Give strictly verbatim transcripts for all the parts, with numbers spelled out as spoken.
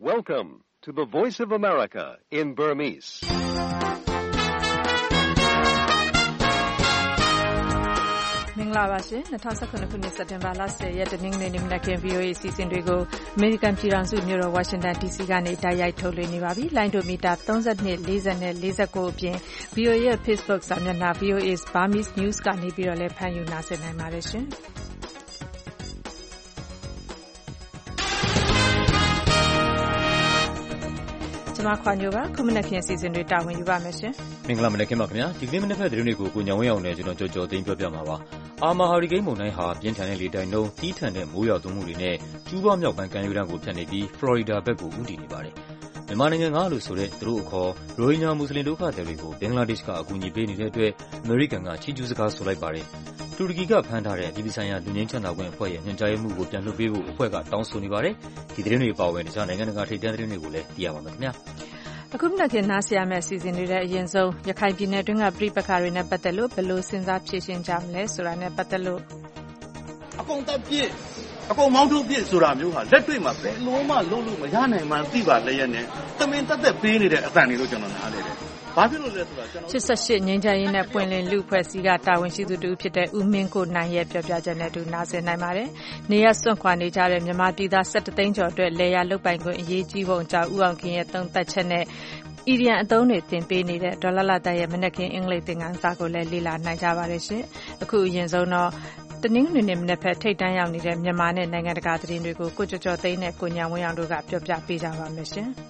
Welcome to the Voice of America in Burmese. ။မင်္ဂလာပါရှင်။၂၀၁၇ခုနှစ်စက်တင်ဘာလ၁၀ရက်တနင်္ဂနွေနေ့မနက်ခင်း ဗွီအိုအေ အစီအစဉ်တွေကိုအမေရိကန်ပြည်ထောင်စုမြို့တော်ဝါရှင်တန် ဒီစီကနေတိုက်ရိုက်ထုတ်လွှင့်နေပါပြီ။လိုင်းဒိုမီတာ၃၂ ၄၀နဲ့၄၉အပြင် ဗွီအိုအေရဲ့ Facebook စာမျက်နှာ ဗွီအိုအေ Burmese News ကနေပြီးတော့လည်းဖမ်းယူနားဆင်နိုင်ပါတယ်ရှင်။ကျွန်မခွာညိုပါခုမနက်ခင်းအစီအစဉ်တွေတာဝန်ယူပါမယ်ရှင်။မင်္ဂလာမနက်ခင်းပါခင်ဗျာ။ဒီကနေ့မနက်ဖက်သတင်းတွေကိုကိုညောင်ဝင်းအောင်နဲ့ကျွန်တော်ကြော်ကြော်သိမ်းပြောပြမှာပါ။အာမာဟာရီကိန်းမုန်တိုင်းဟာပြင်းထန်တဲ့လေတိုက်နှုန်း၊ကြီးထန်တဲ့မိုးရွာသွန်းမှုတွေနဲ့ကျူးဘားမြောက်ပိုင်းကမ်းရိုးတန်းကိုဖြတ်နေပြီးဖလော်ရီဒါဘက်ကိုဦးတည်နေပါတယ်။မြန်မာနိုင်ငံကလို့ဆိုတဲ့သူတို့အခေါ်ရိုဟင်ဂျာမွတ်စလင်ဒုက္ခသည်တွေကိုဘင်္ဂလားဒေ့ရှ်ကအကူအညီပေးနေတဲ့အတွက်အမေရိကန်ကချီးကျူးစကားဆိုလိုက်ပါတယ်။တူရကီကဖမ်းထားတဲ့အပြည်ပြည်ဆိုင်ရာလူငင်းချမ်းသာခွင့်အဖွဲ့ရဲ့ညွှန်ကြားရေးမှူးကိုပြန်လွှတ်ပေးဖို့အဖွဲ့ကတောင်းဆိုနေပါတယ်။ဒီသတင်းတွေပါဝင်တခြားနိုင်ငံတကာထိပ်တန်းသတင်းတွေကိုလည်းသိရပါမယ်ခင်ဗျာ။အခုမနက်ခင်းနားဆင်ရမယ့်အစီအစဉ်တွေထဲအရင်ဆုံးရခိုင်ပြည်နယ်တွင်းကပြိပခါတွေနဲ့ပတ်သက်လို့ဘယ်လိုစဉ်းစားဖြေရှင်းကြမလဲဆိုတာနဲ့ပတ်သက်လို့အကုန်တက်ပြည့်အကုန်မောင်းထုတ်ပြည့်ဆိုတာမျိုးဟာလက်တွေ့မှာဘယ်လုံးမှလုံးလို့မရနိုင်မှန်းသိပါလျက်နဲ့တမင်တက်တက်ပေးနေတဲ့အတန်တွေလို့ကျွန်တော်နားလေတယ်။ဘာဖြစ်လို့လဲဆိုတာကျွန်တော်ရှစ်ရှစ်ငြိမ်းချမ်းရေးနဲ့ပွင့်လင်းလူဖွဲ့စည်းကတာဝန်ရှိသူတူဖြစ်တဲ့ဦးမင်းကိုနိုင်ရဲ့ပြောပြချက်နဲ့တူနားဆင်နိုင်ပါတယ်။နေရစွန့်ခွာနေကြတဲ့မြန်မာပြည်သား၁၁သိန်းကျော်အတွက်လေယာလုတ်ပိုင်ခွင့်အရေးကြီးပုံကြောင့်ဦးအောင်ခင်ရဲ့သုံးသပ်ချက်နဲ့အီဒီယန်အသုံးတွေသင်ပေးနေတဲ့ဒေါ်လာလာတရဲ့မနက်ခင်းအင်္ဂလိပ်သင်ခန်းစာကိုလည်းလေ့လာနိုင်ကြပါတယ်ရှင်။အခုအရင်ဆုံးတော့တနင်္ဂနွေနေ့မနက်ဖက်ထိပ်တန်းရောက်နေတဲ့မြန်မာနဲ့နိုင်ငံတကာသတင်းတွေကိုကိုကျော်ကျော်သိန်းနဲ့ကိုညာဝင်းအောင်တို့ကပြောပြပေးကြပါမယ်ရှင်။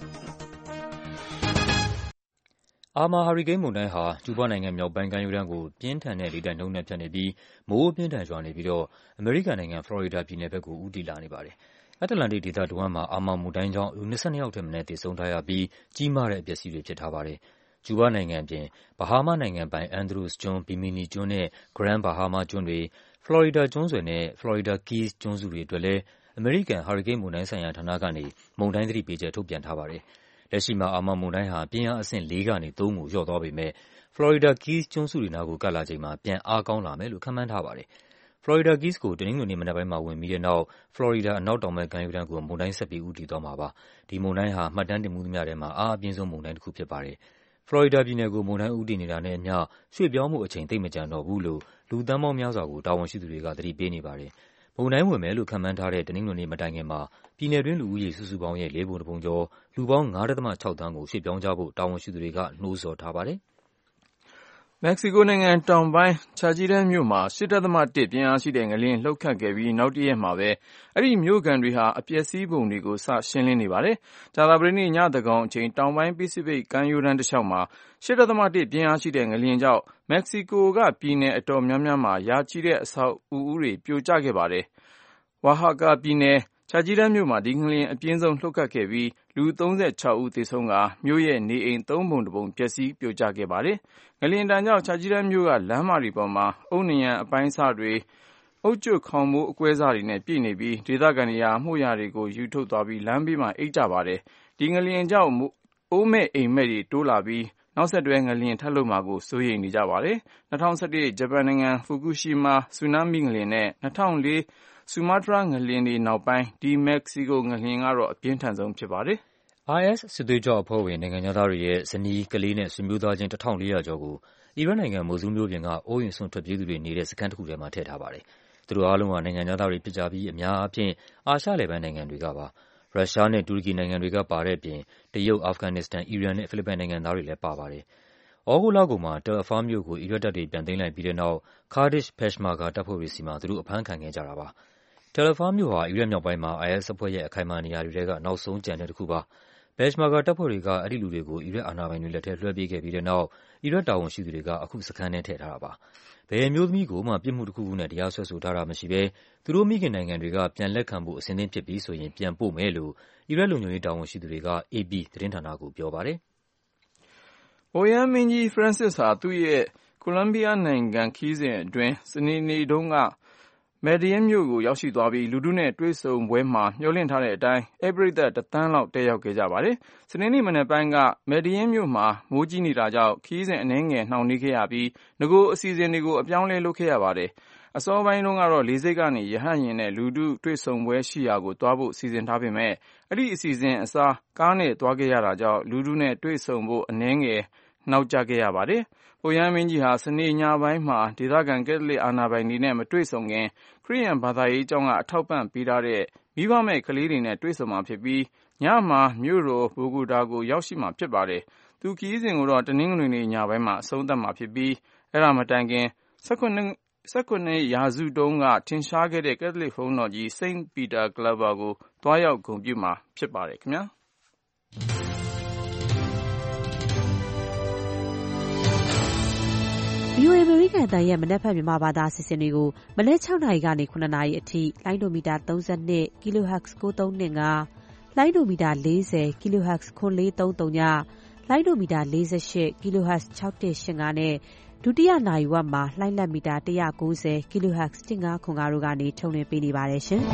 အာမာဟာရီကိန်းမုန်တိုင်းဟာကျူးဘားနိုင်ငံမြောက်ပိုင်းကမ်းရိုးတန်းကိုပြင်းထန်တဲ့လေတိုက်နှုန်းနဲ့ဖြတ်နေပြီးမိုးအပြင်းထန်ရွာနေပြီးတော့အမေရိကန်နိုင်ငံဖလော်ရီဒါပြည်နယ်ဘက်ကိုဦးတည်လာနေပါတယ်။အတ္တလန္တိတ်ဒေသတဝန်းမှာအာမာမုန်တိုင်းကြောင့်လူ၂၂ယောက်ထက်မနည်းသေဆုံးထားရပြီးကြီးမားတဲ့အပျက်အစီးတွေဖြစ်ထားပါတယ်။ကျူးဘားနိုင်ငံအပြင်ဘဟားမားနိုင်ငံပိုင်အန်ဒရူးစ်ကျွန်း၊ဘီမီနီကျွန်းနဲ့ဂရန်းဘာဟားမားကျွန်းတွေ၊ဖလော်ရီဒါကျွန်းဆွယ်နဲ့ဖလော်ရီဒါ Keys ကျွန်းစုတွေအတွက်လည်းအမေရိကန်ဟာရီကိန်းမုန်တိုင်းဆိုင်ရာဌာနကနေမုန်တိုင်းသတိပေးချက်ထုတ်ပြန်ထားပါတယ်။လက်ရှိမှာအာမာမုန်တိုင်းဟာပြင်းအားအဆင့်လေးကနေသုံးကိုလျော့သွားပေမဲ့ဖလော်ရီဒါ Keys ကျွန်းစုတွေနားကိုကပ်လာချိန်မှာပြန်အားကောင်းလာမယ်လို့ခန့်မှန်းထားပါတယ်။ဖလော်ရီဒါ Keys ကိုတနင်္ဂနွေနေ့မနက်ပိုင်းမှာဝင်ပြီးတဲ့နောက်ဖလော်ရီဒါအနောက်တောင်ဘက်ကမ်းရိုးတန်းကိုမုန်တိုင်းဆက်ပြီးဦးတည်သွားမှာပါ။ဒီမုန်တိုင်းဟာမှတ်တမ်းတင်မှုသမျှထဲမှာအားအပြင်းဆုံးမုန်တိုင်းတစ်ခုဖြစ်ပါတယ်။ဖလော်ရီဒါပြည်နယ်ကိုမုန်တိုင်းဦးတည်နေတာနဲ့အမျှရွှေ့ပြောင်းမှုအချိန်သိပ်မကျန်တော့ဘူးလို့လူသန်းပေါင်းများစွာကိုတာဝန်ရှိသူတွေကသတိပေးနေပါတယ်။မုန်တိုင်းဝင်မယ်လို့ခန့်မှန်းထားတဲ့တနင်္ဂနွေနေ့မတိုင်ခင်မှာပြည်နယ်တွင်းလူဦးရေစုစုပေါင်းရဲ့လေးပုံတစ်ပုံကျော်လူပေါင်း၅.၆သန်းကိုရွှေ့ပြောင်းကြဖို့တာဝန်ရှိသူတွေကနှိုးဆော်ထားပါတယ်။မက္ကဆီကိုနိုင်ငံတောင်ပိုင်းချာချီဒန်မြို့မှာ ရှစ်ဒသမ တစ် ပြင်းအားရှိတဲ့ငလျင်လှုပ်ခတ်ခဲ့ပြီးနောက်တရက်မှာပဲအဲ့ဒီမြို့ခံတွေဟာအပျက်စီးပုံတွေကိုစရှင်းလင်းနေပါတယ်။ကြာသပတေးနေ့ညသန်းခေါင်အချိန်တောင်ပိုင်းပစိဖိတ်ကမ်းရိုးတန်းတစ်လျှောက်မှာ ရှစ်ဒသမ တစ် ပြင်းအားရှိတဲ့ငလျင်ကြောင့်မက္ကဆီကိုကပြည်နယ်အတော်များများမှာရာချီတဲ့အဆောက်အဦတွေပြိုကျခဲ့ပါတယ်။ဝါဟာကာပြည်နယ်ချာချီဒန်မြို့မှာဒီငလျင်အပြင်းဆုံးလှုပ်ခတ်ခဲ့ပြီးလူသုံးဆယ့်ခြောက်ဦးသေဆုံးကာမြို့ရဲ့နေအိမ်သုံးပုံတစ်ပုံပျက်စီးပြိုကျခဲ့ပါတယ်။ငလျင်တန်ကြောင့်ချာချီဒန်မြို့ကလမ်းမတွေပေါ်မှာအုတ်နံရံအပိုင်းအစတွေအုတ်ကျွတ်ခေါင်မိုးအကွဲအစတွေနဲ့ပြည့်နေပြီးဒေသခံတွေဟာအမှုရာတွေကိုယူထုတ်သွားပြီးလမ်းဘေးမှာအိပ်ကြပါတယ်။ဒီငလျင်ကြောင့်အိုးမဲ့အိမ်မဲ့တွေတိုးလာပြီးနောက်ဆက်တွဲငလျင်ထပ်လှုပ်မှာကိုစိုးရိမ်နေကြပါတယ်။၂၀၁၁ဂျပန်နိုင်ငံဖူကူရှီမာဆူနာမီငလျင်နဲ့၂၀၀၄ဆူမာတြားငလျင်တွေနောက်ပိုင်းဒီမက္ကဆီကိုငလျင်ကတော့အပြင်းထန်ဆုံးဖြစ်ပါတယ်။ IS စစ်သွေးကြွအဖွဲ့ဝင်နိုင်ငံသားတွေရဲ့ဇနီးကလေးနဲ့ဆွေမျိုးသားချင်းတစ်ထောင်လေးရာကျော်ကိုအီရတ်နိုင်ငံမိုဆူးမြို့ပြင်ကအိုးအိမ်စွန့်ထွက်ပြေးသူတွေနေတဲ့စခန်းတစ်ခုထဲမှာထည့်ထားပါတယ်။သူတို့အားလုံးဟာနိုင်ငံသားတွေဖြစ်ကြပြီးအများအားဖြင့်အာရှလယ်ပိုင်းနိုင်ငံတွေကပါ။ရုရှားနဲ့တူရကီနိုင်ငံတွေကပါတဲ့အပြင်တရုတ်၊အာဖဂန်နစ္စတန်၊အီရန်နဲ့ဖိလစ်ပိုင်နိုင်ငံသားတွေလည်းပါပါတယ်။ဩဂုတ်လကုန်မှာတယ်လ်အဖားမြို့ကိုအီရတ်တပ်တွေပြန်သိမ်းလိုက်ပြီးတဲ့နောက်ကာဒစ်ပက်ရှ်မာဂါတပ်ဖွဲ့တွေဆီမှာသူတို့အဖမ်းခံခဲ့ကြတာပါ။တယ်လ်အဖားမြို့ဟာအီရတ်မြောက်ပိုင်းမှာ IS အဖွဲ့ရဲ့အခိုင်အမာနေရာတွေထဲကနောက်ဆုံးကျန်တဲ့တစ်ခုပါ။ပက်ရှ်မာဂါတပ်ဖွဲ့တွေကအဲ့ဒီလူတွေကိုအီရတ်အာဏာပိုင်တွေလက်ထဲလွှဲပေးခဲ့ပြီးတဲ့နောက်အီရတ်တာဝန်ရှိသူတွေကအခုစခန်းထဲထည့်ထားတာပါ။ဘယ်အမျိုးသမီးကိုမှပြစ်မှုတစ်ခုခုနဲ့တရားစွဲဆိုထားတာမရှိဘဲသူတို့မိခင်နိုင်ငံတွေကပြန်လက်ခံဖို့အစဉ်သင့်ဖြစ်ပြီးဆိုရင်ပြန်ပို့မယ်လို့အီရတ်လုံခြုံရေးတာဝန်ရှိသူတွေက အေပီ သတင်းဌာနကိုပြောပါတယ်။ပုပ်ရဟန်းမင်းကြီးဖရန့်စစ်ဟာသူ့ရဲ့ကိုလံဘီယာနိုင်ငံခရီးစဉ်အတွင်းစနေနေ့တုန်းကမယ်ဒီယန်းမြို့ကိုရောက်ရှိသွားပြီးလူထုနဲ့တွေ့ဆုံပွဲမှာမျှော်လင့်ထားတဲ့အတိုင်းဧည့်ပရိသတ်တစ်သန်းလောက်တက်ရောက်ခဲ့ကြပါတယ်။စနေနေ့မနက်ပိုင်းကမယ်ဒီယန်းမြို့မှာမိုးကြီးနေတာကြောင့်ခရီးစဉ်အနည်းငယ်နှောင့်နှေးခဲ့ရပြီးငကိုအစီအစဉ်တွေကိုအပြောင်းအလဲလုပ်ခဲ့ရပါတယ်။အစောပိုင်းတုန်းကတော့လေဆိပ်ကနေရဟတ်ယာဉ်နဲ့လူထုတွေ့ဆုံပွဲရှိရာကိုသွားဖို့စီစဉ်ထားပေမဲ့အဲ့ဒီအစီအစဉ်အစားကားနဲ့သွားခဲ့ရတာကြောင့်လူထုနဲ့တွေ့ဆုံဖို့အနည်းငယ်နောက်ကျခဲ့ရပါတယ်။ပုပ်ရဟန်းမင်းကြီးဟာစနေညပိုင်းမှာဒေသခံကက်သလစ်အာဏာပိုင်တွေနဲ့မတွေ့ဆုံခင်ခရစ်ယာန်ဘာသာရေးကျောင်းကအထောက်ပံ့ပေးထားတဲ့မိဘမဲ့ကလေးတွေနဲ့တွေ့ဆုံမှာဖြစ်ပြီးညမှာမြို့တော်ဘိုဂိုတာကိုရောက်ရှိမှာဖြစ်ပါတယ်။သူခရီးစဉ်ကိုတော့တနင်္ဂနွေနေ့ညပိုင်းမှာအဆုံးသတ်မှာဖြစ်ပြီးအဲ့ဒါမတိုင်ခင်၁၉ရာစုတုန်းကထင်ရှားခဲ့တဲ့ကက်သလစ်ဘုန်းတော်ကြီး Saint Peter Claver ကိုတွားရောက်ဂုဏ်ပြုမှာဖြစ်ပါတယ်ခင်ဗျာ။ဗွီအိုအေ အမေရိကန်အသံရဲ့မနက်ဖြန်မြန်မာဘာသာအစီအစဉ်တွေကိုမနက်၆နာရီကနေ၇နာရီအထိလိုင်းဒိုမီတာ၃၂ kHz ၉၃၂၅ လိုင်းဒိုမီတာ၄၀ kHz ခွန်၄၃၀ လိုင်းဒိုမီတာ၄၈ kHz ၆၁၈၅နဲ့ဒုတိယနာရီဝက်မှာလှိုင်းလက်မီတာ၁၉၀ kHz ၁၅ခွန်၅တို့ကနေထုတ်လွှင့်ပေးနေပါတယ်ရှင်။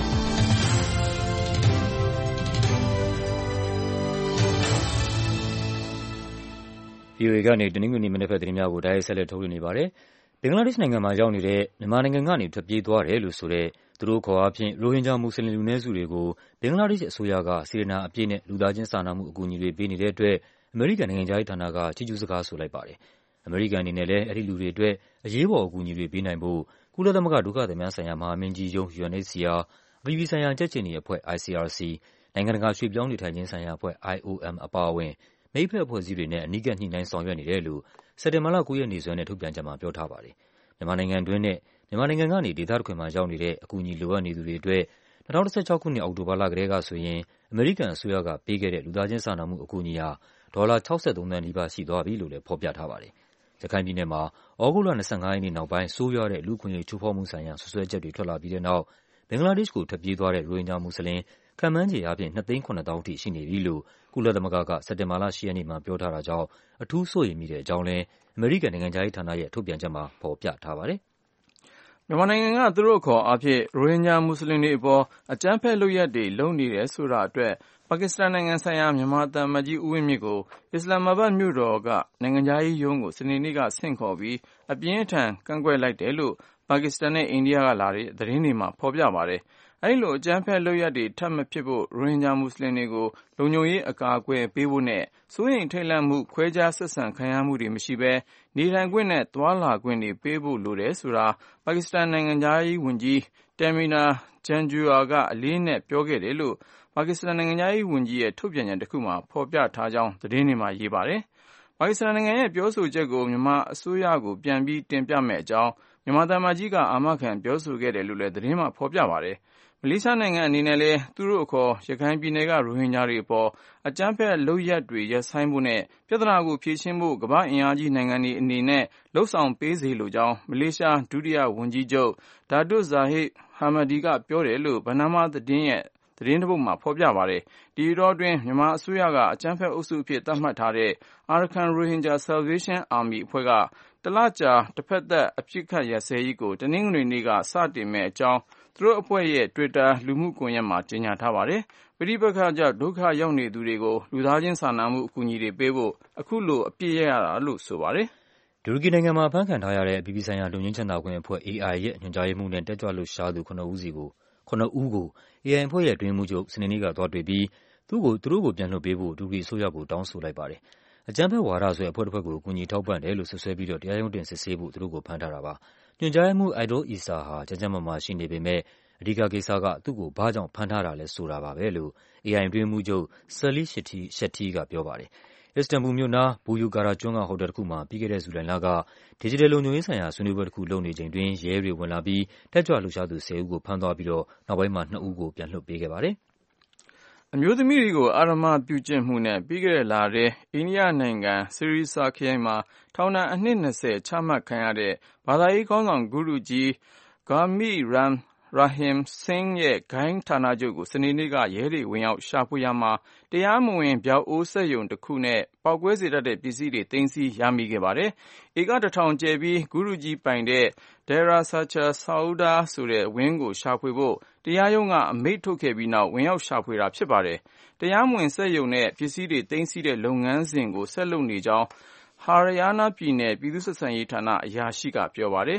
ဗွီအိုအေကနေတနင်္ဂနွေနေ့မနက်ဘက်သတင်းများကိုတိုက်ရိုက်ဆက်လက်ထုတ်လွှင့်နေပါတယ်။ဘင်္ဂလားဒေ့ရှ်နိုင်ငံမှာရောက်နေတဲ့မြန်မာနိုင်ငံကနေထွက်ပြေးသွားတယ်လို့ဆိုတဲ့သူတို့ခေါ်အားဖြင့်ရိုဟင်ဂျာမွတ်စလင်လူနည်းစုတွေကိုဘင်္ဂလားဒေ့ရှ်အစိုးရကစေတနာအပြည့်နဲ့လူသားချင်းစာနာမှုအကူအညီတွေပေးနေတဲ့အတွက်အမေရိကန်နိုင်ငံခြားရေးဌာနကချီးကျူးစကားဆိုလိုက်ပါတယ်။အမေရိကန်အနေနဲ့လည်းအဲဒီလူတွေအတွက်အရေးပေါ်အကူအညီတွေပေးနိုင်ဖို့ကုလသမဂ္ဂဒုက္ခသည်များဆိုင်ရာမဟာမင်းကြီးရုံး U N H C R ၊ အပြည်ပြည်ဆိုင်ရာကြက်ခြေနီအဖွဲ့ I C R C ၊ နိုင်ငံတကာရွှေ့ပြောင်းနေထိုင်ခြင်းဆိုင်ရာအဖွဲ့ I O M အပါအဝင်မိတ်ဖက်အဖွဲ့အစည်းတွေနဲ့အနီးကပ်ညှိနှိုင်းဆောင်ရွက်နေတယ်လို့စက်တင်ဘာလ၉ရက်နေ့စွဲနဲ့ထုတ်ပြန်ချက်မှာပြောထားပါတယ်။မြန်မာနိုင်ငံတွင်းနဲ့မြန်မာနိုင်ငံကနေဒေသတခွင်မှာရောက်နေတဲ့အကူအညီလိုအပ်နေသူတွေအတွက်၂၀၁၆ခုနှစ်အောက်တိုဘာလကတည်းကဆိုရင်အမေရိကန်အစိုးရကပေးခဲ့တဲ့လူသားချင်းစာနာမှုအကူအညီဟာဒေါ်လာ၆၃သန်းနီးပါးရှိသွားပြီလို့လည်းဖော်ပြထားပါတယ်။ရခိုင်ပြည်နယ်မှာသြဂုတ်လ၂၅ရက်နေ့နောက်ပိုင်းဆိုးရွားတဲ့လူ့အခွင့်အရေးချိုးဖောက်မှုဆိုင်ရာစွပ်စွဲချက်တွေထွက်လာပြီးတဲ့နောက်ဘင်္ဂလားဒေ့ရှ်ကိုထွက်ပြေးသွားတဲ့ရိုဟင်ဂျာမွတ်စလင်ခန့်မှန်းခြေအားဖြင့်၂သိန်း၇သောင်းအထိရှိနေပြီလို့ကုလသမဂ္ဂကစက်တင်ဘာလ၈ရက်နေ့မှာပြောထားတာကြောင့်အထူးစိုးရိမ်မိတဲ့အကြောင်းလည်းအမေရိကန်နိုင်ငံခြားရေးဌာနရဲ့ထုတ်ပြန်ချက်မှာဖော်ပြထားပါတယ်။မြန်မာနိုင်ငံကသူတို့ခေါ်အားဖြင့်ရိုဟင်ဂျာမွတ်စလင်တွေအပေါ်အကြမ်းဖက်လုပ်ရပ်တွေလုပ်နေတယ်ဆိုတာအတွက်ပါကစ္စတန်နိုင်ငံဆိုင်ရာမြန်မာသံအမတ်ကြီးဦးဝင်းမြင့်ကိုအစ္စလာမာဘတ်မြို့တော်ကနိုင်ငံခြားရေးရုံးကိုစနေနေ့ကဆင့်ခေါ်ပြီးအပြင်းအထန်ကန့်ကွက်လိုက်တယ်လို့ပါကစ္စတန်နဲ့အိန္ဒိယကလာတဲ့သတင်းတွေမှာဖော်ပြပါတယ်။အဲဒီလိုအကြမ်းဖက်လုပ်ရပ်တွေထပ်မဖြစ်ဖို့ရိုဟင်ဂျာမွတ်စလင်တွေကိုလုံခြုံရေးအကာအကွယ်ပေးဖို့နဲ့စိုးရိမ်ထိတ်လန့်မှုခွဲခြားဆက်ဆံခံရမှုတွေမရှိဘဲနေထိုင်ခွင့်နဲ့သွားလာခွင့်တွေပေးဖို့လိုတယ်ဆိုတာပါကစ္စတန်နိုင်ငံခြားရေးဝန်ကြီးတယ်မီနာဂျန်ဂျူအာကအလေးအနက်ပြောခဲ့တယ်လို့ပါကစ္စတန်နိုင်ငံခြားရေးဝန်ကြီးရဲ့ထုတ်ပြန်ချက်တစ်ခုမှာဖော်ပြထားကြောင်းသတင်းတွေမှာရေးပါတယ်။ပါကစ္စတန်နိုင်ငံရဲ့ပြောဆိုချက်ကိုမြန်မာအစိုးရကိုပြန်ပြီးတင်ပြမယ်အကြောင်းမြန်မာသံအမတ်ကြီးကအာမခံပြောဆိုခဲ့တယ်လို့လည်းသတင်းမှာဖော်ပြပါတယ်။မလေးရှားနိုင်ငံအနေနဲ့လည်းသူတို့အခေါ်ရခိုင်ပြည်နယ်ကရိုဟင်ဂျာတွေအပေါ်အကြမ်းဖက်လုပ်ရပ်တွေရပ်ဆိုင်းဖို့နဲ့ပြဿနာကိုဖြေရှင်းဖို့ကမ္ဘာ့အင်အားကြီးနိုင်ငံတွေအနေနဲ့လှုံ့ဆော်ပေးစေလိုကြောင်းမလေးရှားဒုတိယဝန်ကြီးချုပ်ဒါတွတ်ဇာဟစ်ဟာမဒီကပြောတယ်လို့ဘန်နာမာသတင်းရဲ့သတင်းတစ်ပုဒ်မှာဖော်ပြပါတယ်။ဒီတော့တွင်မြန်မာအစိုးရကအကြမ်းဖက်အုပ်စုအဖြစ်သတ်မှတ်ထားတဲ့ Arakan Rohingya Salvation Army အဖွဲ့ကတလကြာတစ်ဖက်သက်အပစ်အခတ်ရပ်စဲရေးကိုတနင်္ဂနွေနေ့ကစတင်မယ့်အကြောင်းသူတို့အဖွဲ့ရဲ့ Twitter လူမှုကွန်ရက်မှာကြေညာထားပါတယ်။ပဋိပက္ခကြောင့်ဒုက္ခရောက်နေသူတွေကိုလူသားချင်းစာနာမှုအကူအညီတွေပေးဖို့အခုလိုအပြစ်ရရတာလို့ဆိုပါတယ်။တူရကီနိုင်ငံမှာဖမ်းခံထားရတဲ့အပြည်ပြည်ဆိုင်ရာလူငင်းချမ်းသာခွင့်အဖွဲ့ A I ရဲ့ညွှန်ကြားရေးမှူးနဲ့တက်ကြွလှုပ်ရှားသူခုနှစ်ဦးစီကိုခုနှစ်ဦးကို A I အဖွဲ့ရဲ့အတွင်းမှုချုပ်စနေနေ့ကသွားတွေ့ပြီးသူ့ကိုသူတို့ကိုပြန်လွှတ်ပေးဖို့တူရကီအစိုးရကိုတောင်းဆိုလိုက်ပါတယ်။အကြမ်းဖက်ဝါဒဆွဲအဖွဲ့တစ်ဖွဲ့ကိုအကူအညီထောက်ပံ့တယ်လို့ဆွဆွဲပြီးတော့တရားရုံးတင်စစ်ဆေးဖို့သူတို့ကိုဖမ်းထားတာပါ။ညွှန်ကြားရေးမှူး Aidul Isa ဟာကျန်းကျန်းမာမာရှိနေပေမဲ့အဓိကကိစ္စကသူ့ကိုဘာကြောင့်ဖမ်းထားတာလဲဆိုတာပါပဲလို့ A I အတွင်းမှုချုပ် Salih Shetty ကပြောပါတယ်။အစ္စတန်ဘူလ်မြို့နားဘူယူဂါရာကျွန်းကဟိုတယ်တစ်ခုမှာပြီးခဲ့တဲ့ဇူလိုင်လကဒီဂျစ်တယ်လုံခြုံရေးဆိုင်ရာဆွေးနွေးပွဲတစ်ခုလုပ်နေချိန်တွင်ရဲတွေဝင်လာပြီးတက်ကြွလှုပ်ရှားသူဆယ်ဦးကိုဖမ်းသွားပြီးတော့နောက်ပိုင်းမှာနှစ်ဦးကိုပြန်လွှတ်ပေးခဲ့ပါတယ်။အမျိုးသမီးတွေကိုအာရမပြုကျင့်မှုနဲ့ပြီးခဲ့တဲ့လထဲအိန္ဒိယနိုင်ငံဆီရီဆာခရိုင်မှာထောင်ဒဏ်အနှစ်၂၀ချမှတ်ခံရတဲ့ဘာသာရေးခေါင်းဆောင်ဂုရုကြီးဂါမိရမ်ရာဟင်ဆင်းရဲ့ဂိုဏ်းဌာနချုပ်ကိုစနေနေ့ကရဲတွေဝင်ရောက်ရှာဖွေရာမှာတရားမဝင်ဗျောက်အိုးစက်ရုံတစ်ခုနဲ့ပေါက်ကွဲစေတတ်တဲ့ပစ္စည်းတွေသိမ်းဆည်းရမိခဲ့ပါတယ်။ဧကတစ်ထောင်ကျယ်ပြီးဂုရုကြီးပိုင်တဲ့ Dera Sacha Sauda ဆိုတဲ့ဝင်းကိုရှာဖွေဖို့တရားရုံးကအမိန့်ထုတ်ခဲ့ပြီးနောက်ဝင်ရောက်ရှာဖွေတာဖြစ်ပါတယ်။တရားမဝင်စက်ရုံနဲ့ပစ္စည်းတွေသိမ်းဆည်းတဲ့လုပ်ငန်းစဉ်ကိုဆက်လုပ်နေကြောင်းဟာရယာနာပြည်နယ်ပြည်သူ့ဆက်ဆံရေးဌာနအရာရှိကပြောပါတယ်။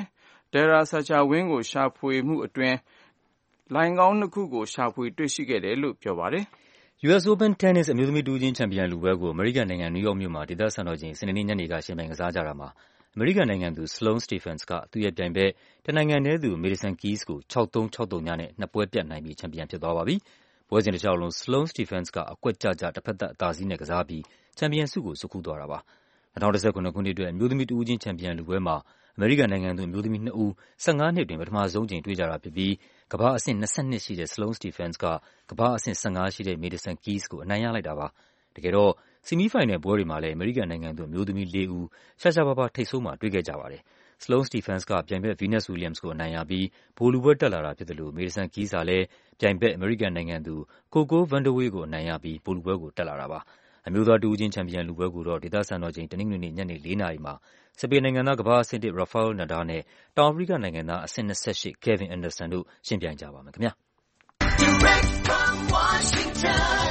ဒယ်ရာဆာချာဝင်းကိုရှာဖွေမှုအတွင်းလိုင်ကောင်းနှစ်ခုကိုရှာဖွေတွေ့ရှိခဲ့တယ်လို့ပြောပါတယ်။ ယူ အက်စ် Open Tennis အမျိုးသမီးတဦးချင်းချန်ပီယံလုပွဲကိုအမေရိကန်နိုင်ငံနယူးယောက်မြို့မှာဒေသစံတော်ချိန်စနေနေ့ညနေကယှဉ်ပြိုင်ကစားကြတာမှာအမေရိကန်နိုင်ငံသူ Sloane Stephens ကသူ့ရဲ့ပြိုင်ဘက်တနိုင်ငံတည်းသူ Madison Keys ကို ခြောက်-သုံး ခြောက်-သုည နဲ့နှစ်ပွဲပြတ်နိုင်ပြီးချန်ပီယံဖြစ်သွားပါပြီ။ ပွဲစဉ်တလျှောက်လုံး Sloane Stephens ကအကွက်ကျကျတဖက်သတ်အသာစီးနဲ့ကစားပြီးချန်ပီယံဆုကိုဆွတ်ခူးသွားတာပါ။ ၂၀၁၇ ခုနှစ်အတွက်အမျိုးသမီးတဦးချင်းချန်ပီယံလုပွဲမှာအမေရိကန်နိုင်ငံသူအမျိုးသမီးနှစ်ဦး ၁၅ နှစ်အတွင်းပထမဆုံးအကြိမ်တွေ့ကြတာဖြစ်ပြီးကမ္ဘာ့အဆင့် ၂၂ ရှိတဲ့ Sloane Stephens ကကမ္ဘာ့အဆင့် ၁၅ ရှိတဲ့ Madison Keys ကိုအနိုင်ရလိုက်တာပါ။ တကယ်တော့ဆီမီးဖိုင်နယ်ပွဲတွေမှာလည်းအမေရိကန်နိုင်ငံသူအမျိုးသမီးလေးဦးရှားရှားပါးပါးထိပ်ဆုံးမှာတွေ့ခဲ့ကြပါတယ်။ Sloane Stephens ကပြိုင်ဘက် Venus Williams ကိုအနိုင်ရပြီးဗိုလ်လုပွဲတက်လာတာဖြစ်သလို Madison Keys ကလည်းပြိုင်ဘက်အမေရိကန်နိုင်ငံသူ Coco Vandeweghe ကိုအနိုင်ရပြီးဗိုလ်လုပွဲကိုတက်လာတာပါ။ အမျိုးသားတဦးချင်းချန်ပီယံလုပွဲကိုတော့ဒေသစံတော်ချိန်တနင်္ဂနွေနေ့ညနေလေးနာရီမှာစပိန်နိုင်ငံသားကမ္ဘာ့အဆင့်တစ် Rafael Nadal နဲ့တောင်အာဖရိကနိုင်ငံသားအဆင့် ၂၈ Kevin Anderson တို့ယှဉ်ပြိုင်ကြပါမယ်ခင်ဗျာ။ Direct from Washington,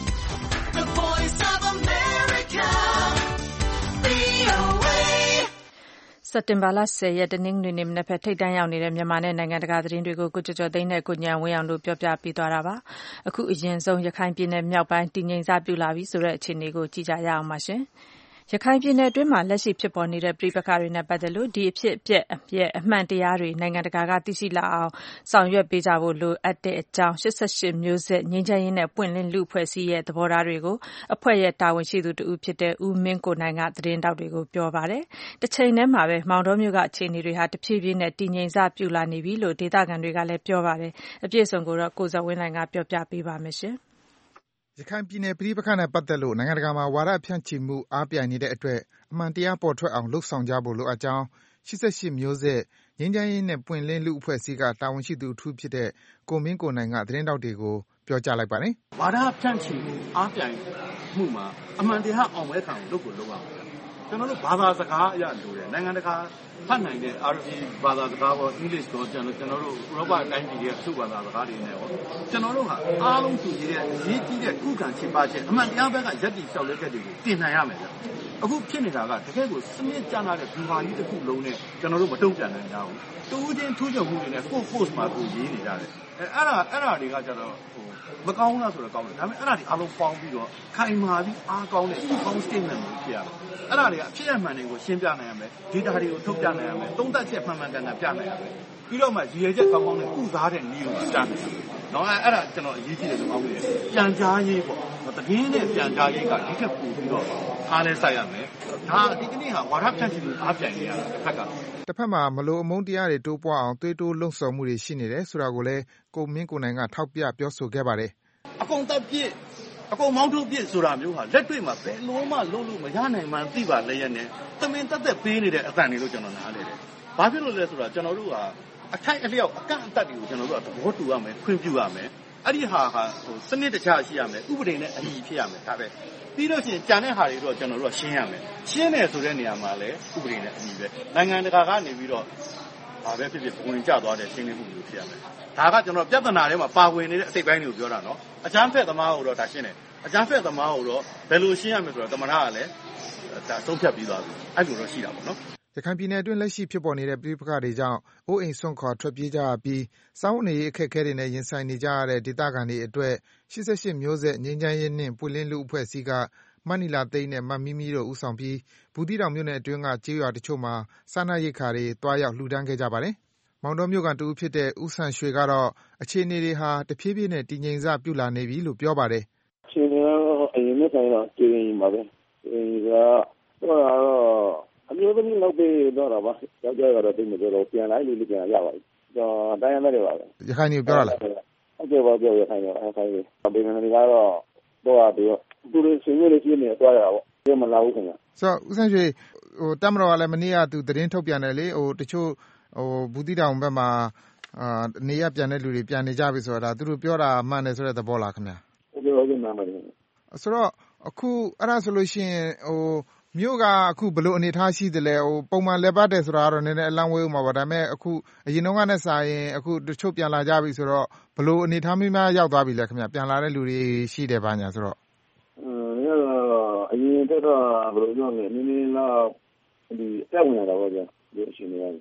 the voice of America, ဗွီအိုအေစက်တင်ဘာလ ၁၀ ရက်တနင်္ဂနွေနေ့မနက်ဘက်ထိပ်တန်းရောက်နေတဲ့မြန်မာနဲ့နိုင်ငံတကာသတင်းတွေကိုကိုကျော်ကျော်သိန်းနဲ့ကိုဉာဏ်ဝင်းအောင်တို့ပြောပြပေးသွားတာပါ။အခုအရင်ဆုံးရခိုင်ပြည်နယ်မြောက်ပိုင်းတည်ငြိမ်စပြုလာပြီဆိုတဲ့အခြေအနေကိုကြည့်ကြရအောင်ပါရှင်။ရခိုင်ပြည်နယ်အတွင်းမှာလက်ရှိဖြစ်ပေါ်နေတဲ့ပဋိပက္ခတွေနဲ့ပတ်သက်လို့ဒီအဖြစ်အပျက်ရဲ့အမှန်တရားတွေနိုင်ငံတကာကသိရှိလာအောင်ဆောင်ရွက်ပေးကြဖို့လိုအပ်တဲ့အကြောင်း၈၈မျိုးဆက်ငြိမ်းချမ်းရေးနဲ့ပွင့်လင်းလူ့အဖွဲ့အစည်းရဲ့သဘောထားတွေကိုအဖွဲ့ရဲ့တာဝန်ရှိသူတဦးဖြစ်တဲ့ဦးမင်းကိုနိုင်ကသတင်းထောက်တွေကိုပြောပါတယ်။တစ်ချိန်တည်းမှာပဲမောင်တောမြို့ကအခြေအနေတွေဟာတဖြည်းဖြည်းနဲ့တည်ငြိမ်စပြုလာနေပြီလို့ဒေသခံတွေကလည်းပြောပါတယ်။အပြည့်အစုံကိုတော့ကိုဇော်ဝင်းနိုင်ကပြောပြပေးပါမယ်ရှင်။ရခိုင်ပြည်နယ်ပဋိပက္ခနဲ့ပတ်သက်လို့နိုင်ငံတကာမှာဝါဒဖြန့်ချိမှုအားပြိုင်နေတဲ့အတွက်အမှန်တရားပေါ်ထွက်အောင်လုပ်ဆောင်ကြဖို့လိုအပ်ကြောင်း၈၈မျိုးဆက်ငြိမ်းချမ်းရေးနဲ့ပွင့်လင်းလူ့အဖွဲ့အစည်းကတာဝန်ရှိသူအထူးဖြစ်တဲ့ကိုမင်းကိုနိုင်ကသတင်းထောက်တွေကိုပြောကြားလိုက်ပါတယ်။ဝါဒဖြန့်ချိမှုအားပြိုင်မှုမှာအမှန်တရားအောင်ပွဲခံလုပ်ကိုလုပ်ရမယ်။ကျွန်တော်တို့ဘာသာစကားအရလိုတယ်နိုင်ငံတကာဖတ်နိုင်တဲ့ အာရဗီဘာသာစကားပေါ်အင်္ဂလိပ်ကိုကျွန်တော်ကျွန်တော်တို့ဥရောပတိုင်းပြည်ရဲ့သူ့ဘာသာစကားတွေနဲ့ပေါ့ကျွန်တော်တို့ဟာအားလုံးသူကြီးရဲ့အရေးကြီးတဲ့ကုခံချစ်ပါချက်အမှန်တရားဘက်ကရက်တီလျှောက်လဲချက်တွေကိုတင်နိုင်ရမယ်ဗျ။အခုဖြစ်နေတာကတကယ်ကိုစနစ်ကျနာတဲ့ဘူဟာကြီးတစ်ခုလုံးနဲ့ကျွန်တော်တို့မတုံ့ပြန်နိုင်ကြဘူး။တူးချင်းထူးချွန်မှုတွေနဲ့ကိုယ့် post မှာကိုရေးနေကြတယ်။အဲအဲ့ဒါအဲ့ဒါတွေကကျတော့ဟိုမကောင်းလားဆိုတော့ကောင်းတယ်ဒါပေမဲ့အဲ့ဒါတွေအားလုံးပေါင်းပြီးတော့ခိုင်မာပြီးအားကောင်းတဲ့ strong statement တွေဖြစ်ရမယ်။အဲ့ဒါတွေကအဖြစ်အမှန်တွေကိုရှင်းပြနိုင်ရမယ်။ data တွေကိုထုတ်ပြနိုင်ရမယ်။သုံးသပ်ချက်မှန်မှန်ကန်ကန်ပြနိုင်ရမယ်။ပြီးတော့မှရည်ရွယ်ချက်ကောင်းကောင်းနဲ့ကုစားတဲ့နည်းကိုပြနိုင်ရမယ်။နော်အဲ့ဒါကျွန်တော်အရေးကြီးတယ်လို့အောင်းနေတယ်။ပြန်ကြားရေးပေါ့။တကင်းနဲ့ပြန်ကြားရေးကဒီထက်ပိုပြီးတော့အားလဲဆိုင်ရမယ်။ဒါဒီကနေ့ဟာဝါဒဖြန့်ချိမှုအားပြိုင်နေရတာတစ်ဖက်ကတစ်ဖက်မှာမလိုအမုန်းတရားတွေတိုးပွားအောင်သွေးတိုးလှုံ့ဆော်မှုတွေရှိနေတယ်ဆိုတာကိုလည်းကိုမင်းကိုနိုင်ကထောက်ပြပြောဆိုခဲ့ပါတယ်။အကုန်တပ်ပြစ်အကုန်မောင်းထုတ်ပြစ်ဆိုတာမျိုးဟာလက်တွေ့မှာဘယ်လုံးမှလုံးလို့မရနိုင်မှန်းသိပါလျက်နဲ့တမင်တက်တက်ပေးနေတဲ့အတန်တွေလို့ကျွန်တော်နားလဲတယ်။ဘာဖြစ်လို့လဲဆိုတော့ကျွန်တော်တို့ဟာအထိုက်အလျောက်အကန့်အသတ်တွေကိုကျွန်တော်တို့ကသဘောတူရမယ်ခွင့်ပြုရမယ်။အဲ့ဒီဟာဟာဟိုစနစ်တကျရှိရမယ်ဥပဒေနဲ့အညီဖြစ်ရမယ်ဒါပဲ။ပြီးလို့ရှိရင်ကြံတဲ့ဟာတွေတော့ကျွန်တော်တို့ကရှင်းရမယ်။ရှင်းတယ်ဆိုတဲ့နေရာမှာလည်းဥပဒေနဲ့အညီပဲ။နိုင်ငံတကာကနေပြီးတော့ဘာပဲဖြစ်ဖြစ်ဝင်ကြသွားတဲ့ရှင်းလင်းမှုမျိုးဖြစ်ရမယ်။ဒါကကျွန်တော်ပြဿနာထဲမှာပါဝင်နေတဲ့အစိတ်ပိုင်းတွေကိုပြောတာနော်။အချမ်းဖက်သမားကိုတော့ဒါရှင်းတယ်။အချမ်းဖက်သမားကိုတော့ဘယ်လိုရှင်းရမလဲဆိုတော့သမဏကလည်းဒါသုံးဖြတ်ပြီးသွားပြီ။အဲ့လိုတော့ရှိတာပေါ့နော်။ရခိုင်ပြည်နယ်အတွင်းလက်ရှိဖြစ်ပေါ်နေတဲ့ပြည်ပခါတွေကြောင့်အိုးအိမ်ဆွန့်ခွာထွက်ပြေးကြရပြီးစောင်းနေရေးအခက်အခဲတွေနဲ့ရင်ဆိုင်နေကြရတဲ့ဒေသခံတွေအတွက်၈၈မျိုးဆက်ငြိမ်းချမ်းရေးနှင့်ပွင့်လင်းလူ့အဖွဲ့အစည်းကမနီလာသိန်းနဲ့မမီမီတို့ဦးဆောင်ပြီးဘူးသီးတောင်မြို့နယ်အတွင်းကကျေးရွာတချို့မှာစားနပ်ရိက္ခာတွေတွားရောက်လှူဒန်းခဲ့ကြပါတယ်။မောင်တော်မြို့ကတူဦးဖြစ်တဲ့ဦးဆန်ရွှေကတော့အခြေအနေတွေဟာတဖြည်းဖြည်းနဲ့တည်ငြိမ်စပြုလာနေပြီလို့ပြောပါတယ်။အခြေအနေကတော့အရင်ကဆိုင်တော့တည်ငြိမ်ပါပဲ။ဒီကတော့တော့အမျိုးသမီးလောက်ပြီးတော့တာပါ။ကြောက်ကြတော့တိတ်မပြောတော့ပြန်လိုက်လို့ပြန်ရပါပြီ။တော့တိုင်းရမ်းတယ်ပါပဲ။ရခိုင်ကြီးပြောရလား။ဟုတ်ကဲ့ပါပြောရခိုင်တော့အခိုင်ကြီး။ဒီနေ့ကတော့တော့ပြီးတော့သူတို့ဆွေးနွေးလေးပြနေတော့ရတာပေါ့။ဒီမလာဘူးခင်ဗျ။ဆိုတော့ဦးဆန်းရွှေဟိုတမတော်ကလည်းမနေ့ကသူသတင်းထုတ်ပြန်တယ်လေဟိုတချို့ဟိုဘူးသီးတောင်ဘက်မှာအာနေရပြန်တဲ့လူတွေပြန်နေကြပြီဆိုတာသူတို့ပြောတာမှန်တယ်ဆိုတဲ့သဘောလားခင်ဗျာဟုတ်ကဲ့ဟုတ်ကဲ့မှန်ပါတယ်ဆိုတော့အခုအဲ့ဒါဆိုလို့ရှိရင်ဟိုမြို့ကအခုဘယ်လိုအနေထားရှိသလဲဟိုပုံမှန်လဲပတ်တယ်ဆိုတာကတော့နည်းနည်းအလန့်ဝေးဦးမှာပါဒါပေမဲ့အခုအရင်တုန်းကနဲ့စာရင်အခုတချို့ပြန်လာကြပြီဆိုတော့ဘယ်လိုအနေထားမျိုးများရောက်သွားပြီလဲခင်ဗျာပြန်လာတဲ့လူတွေရှိတယ်ပါညာဆိုတော့အင်းအရင်တော့ဘယ်လိုပြောလဲနည်းနည်းလောက်ဒီတက်ဝင်လာတာပေါ့ဗျာဒီအချိန်တွေက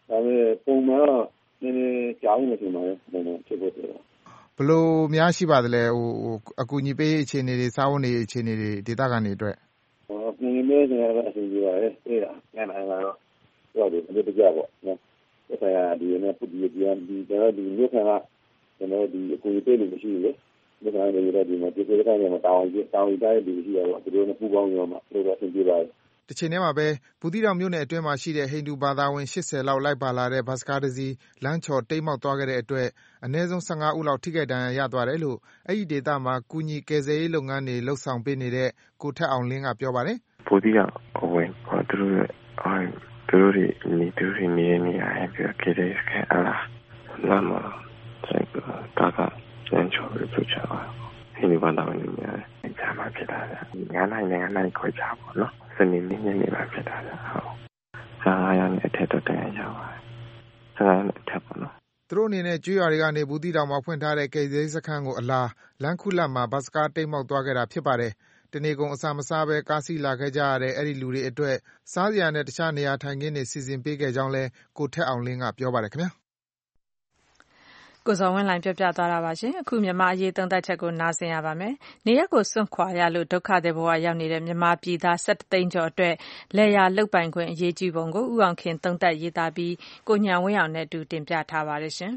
ဒါပေမဲ့ပုံမှန်တော့နည်းနည်းကြောင်းနေတယ်မှာပဲနည်းနည်းဖြစ်ဖို့တယ်ဘလို့များရှိပါသလဲဟိုအကူအညီပေးအခြေအနေတွေစားဝတ်နေအခြေအနေတွေဒေသခံတွေအတွက်ဟောအကူအညီပေးနေရတဲ့အစီအစဉ်ပါတယ်အေးလားညနေကတော့တော့ဒီအလုပ်ကြပေါ့နော်ဒါဆိုရင်ဒီနေ့ပုဒီပြန်ဒီတော့ဒီမြို့ခံကကျွန်တော်ဒီအကူအညီပေးလို့မရှိဘူးလေဒီကနေ့လည်းဒီမှာဒီကိစ္စနဲ့မတောင်းရင်တောင်းရင်တိုင်းဒီရှိရတော့သူတို့နဲ့ပူးပေါင်းရောမှတို့တော့အဆင်ပြေပါတယ်တချိန်တည်းမှာပဲဘူးသီးတောင်မြို့နယ်အတွင်းမှာရှိတဲ့ဟိန္ဒူဘာသာဝင်ရှစ်ဆယ်လောက်လိုက်ပါလာတဲ့ဘတ်စကားတစ်စီးလမ်းချော်တိမ်းမှောက်သွားခဲ့တဲ့အတွက်အနည်းဆုံးဆယ့်ငါးဦးလောက်ထိခိုက်ဒဏ်ရာရသွားတယ်လို့အဲ့ဒီဒေသမှာကူညီကယ်ဆယ်ရေးလုပ်ငန်းတွေလှုပ်ဆောင်ပေးနေတဲ့ကိုထက်အောင်လင်းကပြောပါတယ်ဘူးသီးတောင်အဝင်ဟောသူတို့အဲသူတို့ဒီနေသူတို့နေနေရပြီးကယ်ဆယ်ရေးကအလားလာမဆိုင်ကတာကလမ်းချော်ပြီးပြချပါဟိန္ဒူဘာသာဝင်တွေများဂျာမဖြစ်တာညနိုင်နဲ့နိုင်ခွဲကြပါတော့စနေနေ့ညနေမှာဖြစ်တာဟုတ်ဆာရနဲ့အထက်တော့တန်ရပါဆာရနဲ့အထက်ပေါ့နော်သူတို့အနေနဲ့ကျွေးရွာတွေကနေဘူးသီးတောင်မှာဖွင့်ထားတဲ့ကယ်ဆယ်ရေးစခန်းကိုအလားလမ်းခုလတ်မှာဘတ်စကားတိတ်မောက်သွားခဲ့တာဖြစ်ပါတယ်တနေ့ကုန်အစာမစားဘဲကားစီးလာခဲ့ကြရတဲ့အဲ့ဒီလူတွေအတွက်စားစရာနဲ့တခြားနေရာထိုင်ခင်းတွေစီစဉ်ပေးခဲ့ကြောင်းလဲကိုထက်အောင်လင်းကပြောပါတယ်ခင်ဗျာကိုဇော်ဝင်းလှိုင်ပြောပြသွားတာပါရှင်အခုမြန်မာအရေးသုံးသပ်ချက်ကိုနားဆင်ရပါမယ်နေရက်ကိုစွန့်ခွာရလို့ဒုက္ခသည်ဘဝရောက်နေတဲ့မြန်မာပြည်သား၁၁သိန်းကျော်အတွက်လေယာလုတ်ပိုင်ခွင့်အရေးကြီးပုံကိုဥအောင်ခင်သုံးသပ်ရေးသားပြီးကိုညံဝင်းအောင်နဲ့အတူတင်ပြထားပါတယ်ရှင်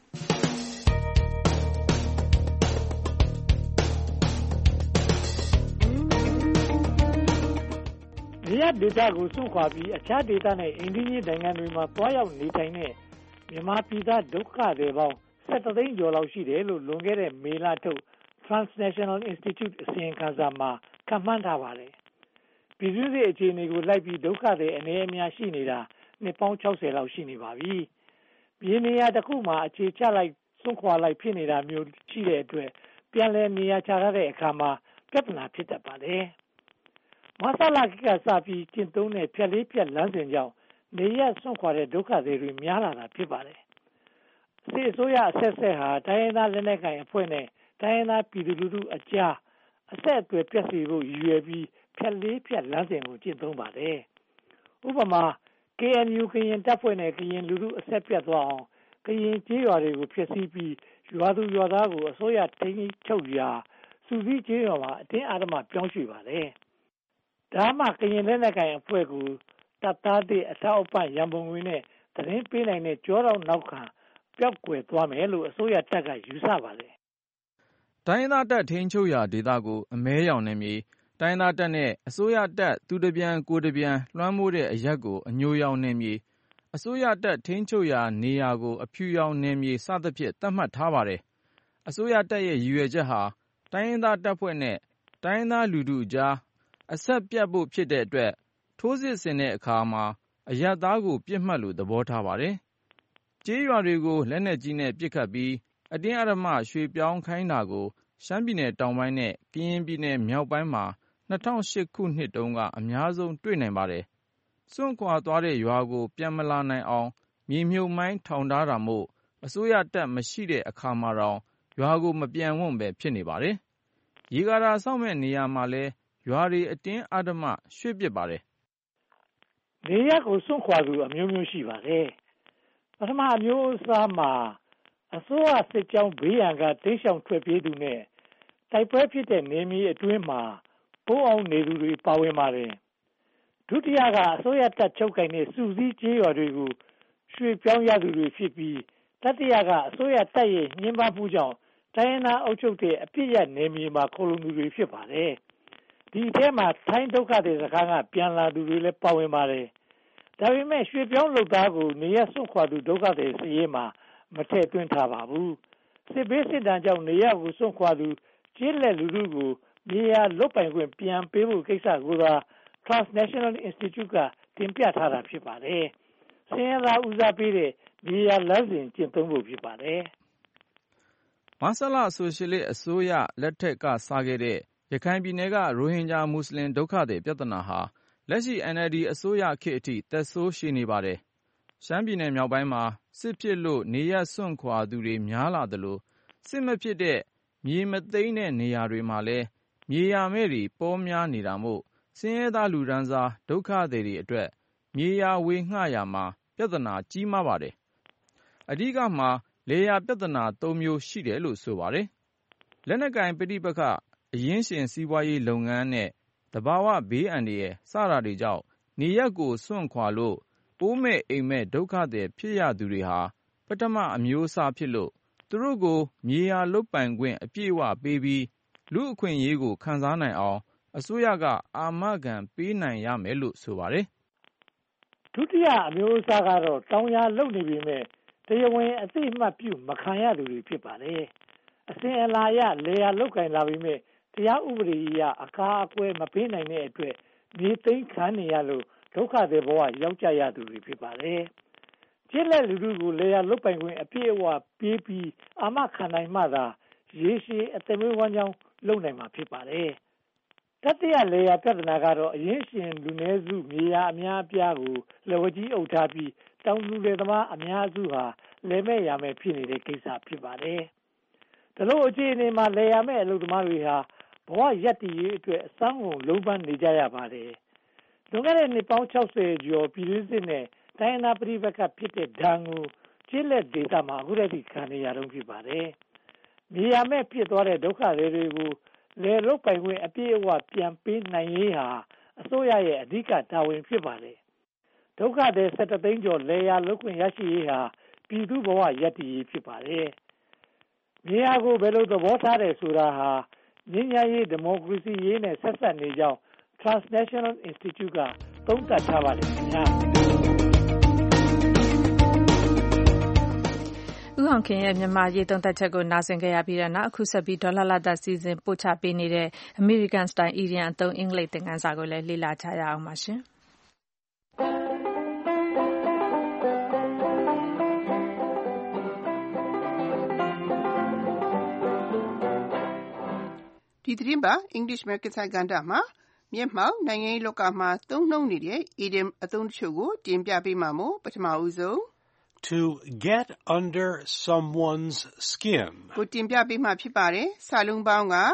နေရက်ဒေတာကိုစွန့်ခွာပြီးအခြားဒေတာနဲ့အိန္ဒိယနိုင်ငံတွေမှာတွားရောက်နေထိုင်တဲ့မြန်မာပြည်သားဒုက္ခသည်ပေါင်း၁၁သိန်းကျော်လောက်ရှိတယ်လို့လွန်ခဲ့တဲ့မေလထုတ် Transnational Institute အစီရင်ခံစာမှာခန့်မှန်းထားပါတယ်။ပြည်တွင်းစစ်အခြေအနေကိုလိုက်ပြီးဒုက္ခသည်အနေအများရှိနေတာနှစ်ပေါင်း၆၀လောက်ရှိနေပါပြီ။ပြည်နေရာတစ်ခုမှာအခြေချလိုက်စွန့်ခွာလိုက်ဖြစ်နေတာမျိုးရှိတဲ့အတွက်ပြန်လည်နေရာချထားတဲ့အခါမှာပြဿနာဖြစ်တတ်ပါတယ်။မဆလာကိကစပြီးကျင့်သုံးတဲ့ဖြတ်လေးဖြတ်လမ်းစဉ်ကြောင့်နေရစွန့်ခွာတဲ့ဒုက္ခသည်တွေများလာတာဖြစ်ပါတယ်။စစ်အစိုးရအဆက်ဆက်ဟာတိုင်းရင်းသားလက်နက်ကိုင်အဖွဲ့နဲ့တိုင်းရင်းသားပြည်သူလူထုအကြားအဆက်အသွယ်ပြတ်စေဖို့ရည်ရွယ်ပြီးဖြတ်လေးဖြတ်လမ်းစဉ်ကိုကျင့်သုံးပါတယ်။ဥပမာ ကေအန်ယူ ကရင်တပ်ဖွဲ့နဲ့ကရင်လူထုအဆက်ပြတ်သွားအောင်ကရင်ကျေးရွာတွေကိုဖျက်ဆီးပြီးရွာသူရွာသားကိုအစိုးရထိန်းချုပ်ရာစုစည်းကျေးရွာမှာအတင်းအဓမ္မပြောင်းရွှေ့ပါတယ်။ဒါမှကရင်လက်နက်ကိုင်အဖွဲ့ကိုတပ်သားတဲ့အထောက်အပံ့ရန်ပုံငွေနဲ့သတင်းပေးနိုင်တဲ့ကြောတော့နောက်ခံပျောက်ကွယ်သွားမယ်လို့အစိုးရတပ်ကယူဆပါတယ်။တိုင်းသားတပ်ထိန်းချုပ်ရာဒေသကိုအမဲရောင်နေမြေတိုင်းသားတပ်နဲ့အစိုးရတပ်သူတပြန်ကိုတပြန်လွှမ်းမိုးတဲ့အရက်ကိုအညိုရောင်နေမြေအစိုးရတပ်ထိန်းချုပ်ရာနေရာကိုအဖြူရောင်နေမြေစသဖြင့်သတ်မှတ်ထားပါတယ်။အစိုးရတပ်ရဲ့ရည်ရွယ်ချက်ဟာတိုင်းရင်းသားတပ်ဖွဲ့နဲ့တိုင်းရင်းသားလူထုအကြားအဆက်ပြတ်ဖို့ဖြစ်တဲ့အတွက်ထိုးစစ်ဆင်တဲ့အခါမှာအရပ်သားကိုပြစ်မှတ်လို့သဘောထားပါတယ်။ကျေးရွာတွေကိုလက်နက်ကြီးနဲ့ပစ်ခတ်ပြီးအတင်းအဓမ္မရွှေ့ပြောင်းခိုင်းတာကိုရှမ်းပြည်နယ်တောင်ပိုင်းနဲ့ကရင်ပြည်နယ်မြောက်ပိုင်းမှာ၂၀၀၈ခုနှစ်တုန်းကအများဆုံးတွေ့နိုင်ပါတယ်။စွန့်ခွာသွားတဲ့ရွာကိုပြန်မလာနိုင်အောင်မြေမြုပ်မိုင်းထောင်ထားတာမို့အစိုးရတပ်မရှိတဲ့အခါမှာတောင်ရွာကိုမပြန်ဝံ့ပဲဖြစ်နေပါတယ်။ရေကာတာဆောက်မဲ့နေရာမှာလည်းရွာတွေအတင်းအဓမ္မရွှေ့ပစ်ပါတယ်။နေရာကိုစွန့်ခွာသူအမျိုးမျိုးရှိပါတယ်။ပထမအမျိုးအစားမှာအစိုးရစစ်ကြောင်းဘေးရန်ကတိတ်ဆောင်ထွက်ပြေးသူနဲ့တိုက်ပွဲဖြစ်တဲ့နေမြေအတွင်းမှာပိုးအောင်နေသူတွေပါဝင်ပါတယ်။ဒုတိယကအစိုးရတပ်ချုပ်ကိုင်တဲ့စုစည်းကျေးရွာတွေကိုရွှေ့ပြောင်းရသူတွေဖြစ်ပြီးတတိယကအစိုးရတပ်ရဲ့ညှဉ်းပန်းမှုကြောင့်တိုင်းရင်းသားအုပ်ချုပ်တဲ့အပြစ်ရနေမြေမှာခိုလုံသူတွေဖြစ်ပါတယ်။ဒီအထဲမှာထိုင်းဒုက္ခသည်စခန်းကပြန်လာသူတွေလည်းပါဝင်ပါတယ်။ဒါပေမဲ့ရွှေ့ပြောင်းလုပ်သားကိုနေရစွန့်ခွာသူဒုက္ခသည်စည်းမှာမထည့်သွင်းထားပါဘူး။စစ်ဘေးစစ်ဒဏ်ကြောင့်နေရကိုစွန့်ခွာသူကျေးလက်လူထုကိုမြေယာလွတ်ပိုင်ခွင့်ပြန်ပေးဖို့ကိစ္စကိုသာ Transnational Institute ကတင်ပြထားတာဖြစ်ပါတယ်။ဆင်းရဲသားဦးစားပေးတဲ့မြေယာလမ်းစဉ်ကျင့်သုံးဖို့ဖြစ်ပါတယ်။မဆလဆိုရှယ်လစ်အစိုးရလက်ထက်ကစခဲ့တဲ့ရခိုင်ပြည်နယ်ကရိုဟင်ဂျာမွတ်စလင်ဒုက္ခသည်ပြဿနာဟာလက်ရှိ အန်အယ်လ်ဒီ အစိုးရခေတ်အထိသက်ဆိုးရှည်နေပါတယ်။ရှမ်းပြည်နယ်မြောက်ပိုင်းမှာစစ်ဖြစ်လို့နေရပ်စွန့်ခွာသူတွေများလာသလိုစစ်မဖြစ်တဲ့မြေမသိမ်းတဲ့နေရာတွေမှာလည်းမြေယာမဲ့တွေပေါများနေတာမို့ဆင်းရဲသားလူတန်းစားဒုက္ခသည်တွေအတွက်မြေယာဝေငှရာမှာပြဿနာကြီးမားပါတယ်။အဓိကမှာလေယာပြဿနာသုံးမျိုးရှိတယ်လို့ဆိုပါတယ်။လက်နက်ကိုင်ပဋိပက္ခအရင်းရှင်စီးပွားရေးလုပ်ငန်းနဲ့သဘာဝဘေးအန္တရာယ်စတာတွေကြောင့်နေရပ်ကိုစွန့်ခွာလို့အိုးမဲ့အိမ်မဲ့ဒုက္ခသည်ဖြစ်ရသူတွေဟာပထမအမျိုးအစားဖြစ်လို့သူတို့ကိုမြေယာလုပ်ပိုင်ခွင့်အပြည့်အဝပေးပြီးလူအခွင့်အရေးကိုခံစားနိုင်အောင်အစိုးရကအာမခံပေးနိုင်ရမယ်လို့ဆိုပါတယ်ဒုတိယအမျိုးအစားကတော့တောင်ယာလုပ်နေပြီမဲ့တရားဝင်အသိအမှတ်ပြုမခံရသူတွေဖြစ်ပါတယ်အစဉ်အလာရလေယာလုပ်ကင်လာပြီမဲ့တရားဥပဒေအရအကာအကွယ်မပေးနိုင်တဲ့အတွက်မြေသိမ်းခံနေရလို့ဒုက္ခတွေဘဝရောက်ကြရသူတွေဖြစ်ပါတယ်ကျေးလက်လူထုကိုလေယာလုပ်ပိုင်ခွင့်အပြည့်အဝပေးပြီးအာမခံနိုင်မှသာရေရှည်အသက်မွေးဝမ်းကြောင်းလုပ်နိုင်မှာဖြစ်ပါတယ်တတိယလေယာပြဿနာကတော့အရင်းရှင်လူနည်းစုမြေယာအများအပြားကိုလက်ဝကြီးအုပ်ထားပြီးတောင်လူလေသမားအများစုဟာလယ်မဲ့ရမဲ့ဖြစ်နေတဲ့ကိစ္စဖြစ်ပါတယ်ဒါလို့အခြေအနေမှာလယ်ရမဲ့အလုပ်သမားတွေဟာဘဝရပ်တည်ရေးအတွက်အစမ်းကုန်လုံးပန်းနေကြရပါတယ်လွန်ခဲ့တဲ့နှစ်ပေါင်း၆၀ကျော်ပြည်တွင်းစစ်နဲ့တိုင်းနာပရိပက္ခဖြစ်တဲ့ဒဏ်ကိုကျေးလက်ဒေသမှာအခုတည်းခံနေရတော့ဖြစ်ပါတယ်မြေယာမဲ့ဖြစ်သွားတဲ့ဒုက္ခတွေကိုလယ်လုပ်ပိုင်ခွင့်အပြည့်အဝပြန်ပေးနိုင်ရေးဟာအစိုးရရဲ့အဓိကတာဝန်ဖြစ်ပါတယ်ဒုက္ခသည်၁၁သိန်းကျော်လယ်ယာလုပ်ခွင့်ရရှိရေးဟာပြည်သူ့ဘဝရပ်တည်ရေးဖြစ်ပါတယ်မြေယာကိုဘယ်လိုသဘောထားတယ်ဆိုတာဟာငြိမ်းချမ်းရေးဒီမိုကရေစီရေးနဲ့ဆက်ဆက်နေကြောင်း Transnational Institute ကသုံးသပ်ထားပါတယ်ခင်ဗျာဦးအောင်ခင်ရဲ့မြန်မာရေးသုံးသပ်ချက်ကိုနားဆင်ကြရပြီးတဲ့နောက်အခုဆက်ပြီးဒေါ်လာလာတာစီစဉ်ပို့ချပေးနေတဲ့ American Style Indian အသုံးအင်္ဂလိပ်သင်ခန်းစာကိုလည်းလေ့လာကြရအောင်ပါရှင်ဒီသတင်းပါ English American Style ကဏ္ဍမှာမျက်မှောက်နိုင်ငံရေးလောကမှာသုံးနှုန်းနေတဲ့ idiom အသုံးတချို့ကိုတင်ပြပေးမှာမို့ပထမဦးဆုံး To get under someone's skin ကိုတင်ပြပေးမှာဖြစ်ပါတယ်စာလုံးပေါင်းက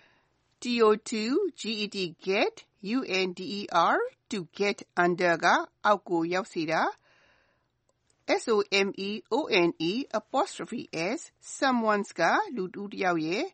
to get under to get under ကအောက်ကိုရောက်စေတာ some apostrophe s someone's ကလူတူတစ်ယောက်ရဲ့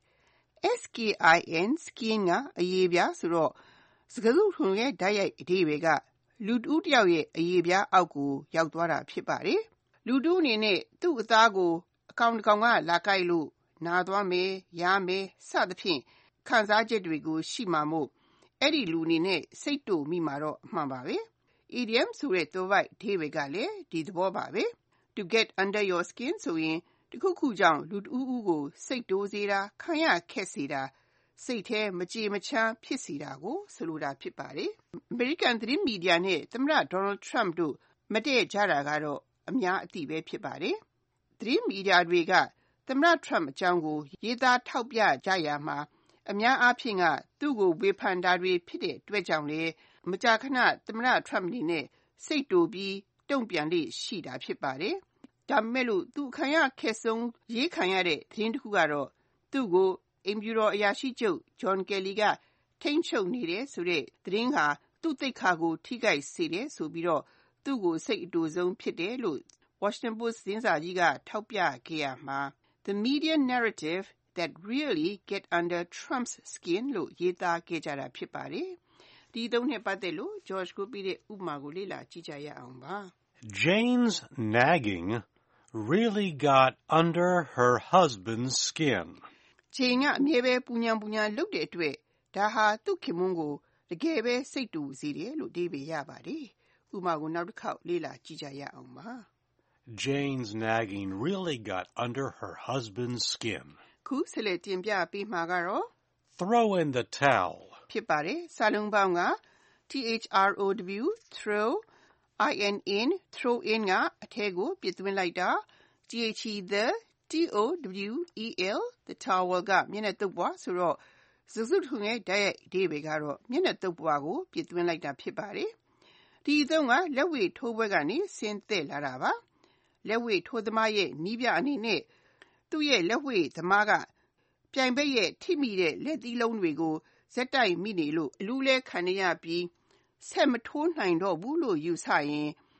skin skin ကအရေးပြားဆိုတော့စကားစုထုံရဲ့ဓာတ်ရိုက်အဓိပ္ပာယ်ကလူတူတစ်ယောက်ရဲ့အရေးပြားအောက်ကိုရောက်သွားတာဖြစ်ပါတယ်လူတူအနေနဲ့သူ့အသားကိုအကောင်တစ်ကောင်ကလာကြိုက်လို့နာသွားမယ်ရမယ်စသဖြင့်ခံစားချက်တွေကိုရှိမှာမို့အဲ့ဒီလူအနေနဲ့စိတ်တူမိမှာတော့အမှန်ပါပဲ idiom ဆိုတဲ့သွယ်ဝိုက်အဓိပ္ပာယ်ကလည်းဒီသဘောပါပဲ to get under your skin ဆိုရင်တခုခုကြောင့်လူတူဦးကိုစိတ်တိုးစေတာခံရခက်စေတာစိတ်ထဲမကြေမချမ်းဖြစ်စေတာကိုဆိုလိုတာဖြစ်ပါတယ်အမေရိကန်သတင်းမီဒီယာနဲ့သမ္မတဒေါ်နယ်ထရမ့်တို့မတည့်ကြတာကတော့အများအသိပဲဖြစ်ပါတယ်သတင်းမီဒီယာတွေကသမ္မတထရမ့်အကြောင်းကိုရေးသားထောက်ပြကြရမှာအများအားဖြင့်ကသူ့ကိုဝေဖန်တာတွေဖြစ်တဲ့အတွက်ကြောင့်လေမကြာခဏသမ္မတထရမ့်အနေနဲ့စိတ်တူပြီးတုံ့ပြန်လေ့ရှိတာဖြစ်ပါတယ်ဒါပေမဲ့လို့သူခံရခက်ဆုံးရေးခံရတဲ့သတင်းတစ်ခုကတော့သူ့ကိုအိမ်ဖြူတော်အရာရှိချုပ်ဂျွန်ကယ်လီကထိန်းချုပ်နေတယ်ဆိုတဲ့သတင်းဟာသူ့သိက္ခာကိုထိခိုက်စေတယ်ဆိုပြီးတော့သူ့ကိုစိတ်အတူဆုံးဖြစ်တယ်လို့ Washington Post သတင်းစာကြီးကထောက်ပြခဲ့ရမှာ The media narrative that really get under Trump's skin လို့ရေးသားခဲ့ကြတာဖြစ်ပါတယ်ဒီသုံးနှစ်ပတ်သက်လို့ George ကိုပြီးတဲ့ဥပမာကိုလေ့လာကြည့်ကြရအောင်ပါ Jane's nagging really got under her husband's skin. Jane ကအမြဲပဲပူညံပူညံလုပ်တဲ့အတွက်ဒါဟာသူ့ခင်မွန်းကိုတကယ်ပဲစိတ်တူစေတယ်လို့အဓိပ္ပာယ်ရပါတယ်။ဥပမာကိုနောက်တစ်ခေါက်လေ့လာကြည့်ကြရအောင်ပါ Jane's nagging really got under her husband's skin. ခုဆက်လက်တင်ပြပေးမှာကတော့ Throw in the towel. ဖြစ်ပါတယ်။စာလုံးပေါင်းက throw throw in throw in ကအထဲကိုပြစ်သွင်းလိုက်တာ the towel the towel ကမျက်နှာသုတ်ပွားဆိုတော့စကားစုထုံရဲ့ဓာတ်ရိုက်အဓိပ္ပာယ်ကတော့မျက်နှာသုတ်ပွားကိုပြစ်သွင်းလိုက်တာဖြစ်ပါတယ်ဒီအသုံးကလက်ဝှေ့ထိုးပွဲကနေဆင်းသက်လာတာပါလက်ဝှေ့ထိုးသမားရဲ့နီးပြအနေနဲ့သူ့ရဲ့လက်ဝှေ့သမားကပြိုင်ဘက်ရဲ့ထိမိတဲ့လက်သီးလုံးတွေကိုဇက်တိုက်မိနေလို့အလူးလဲခံရပြီးဆက်မထိုးနိုင်တော့ဘူးလို့ယူဆရင်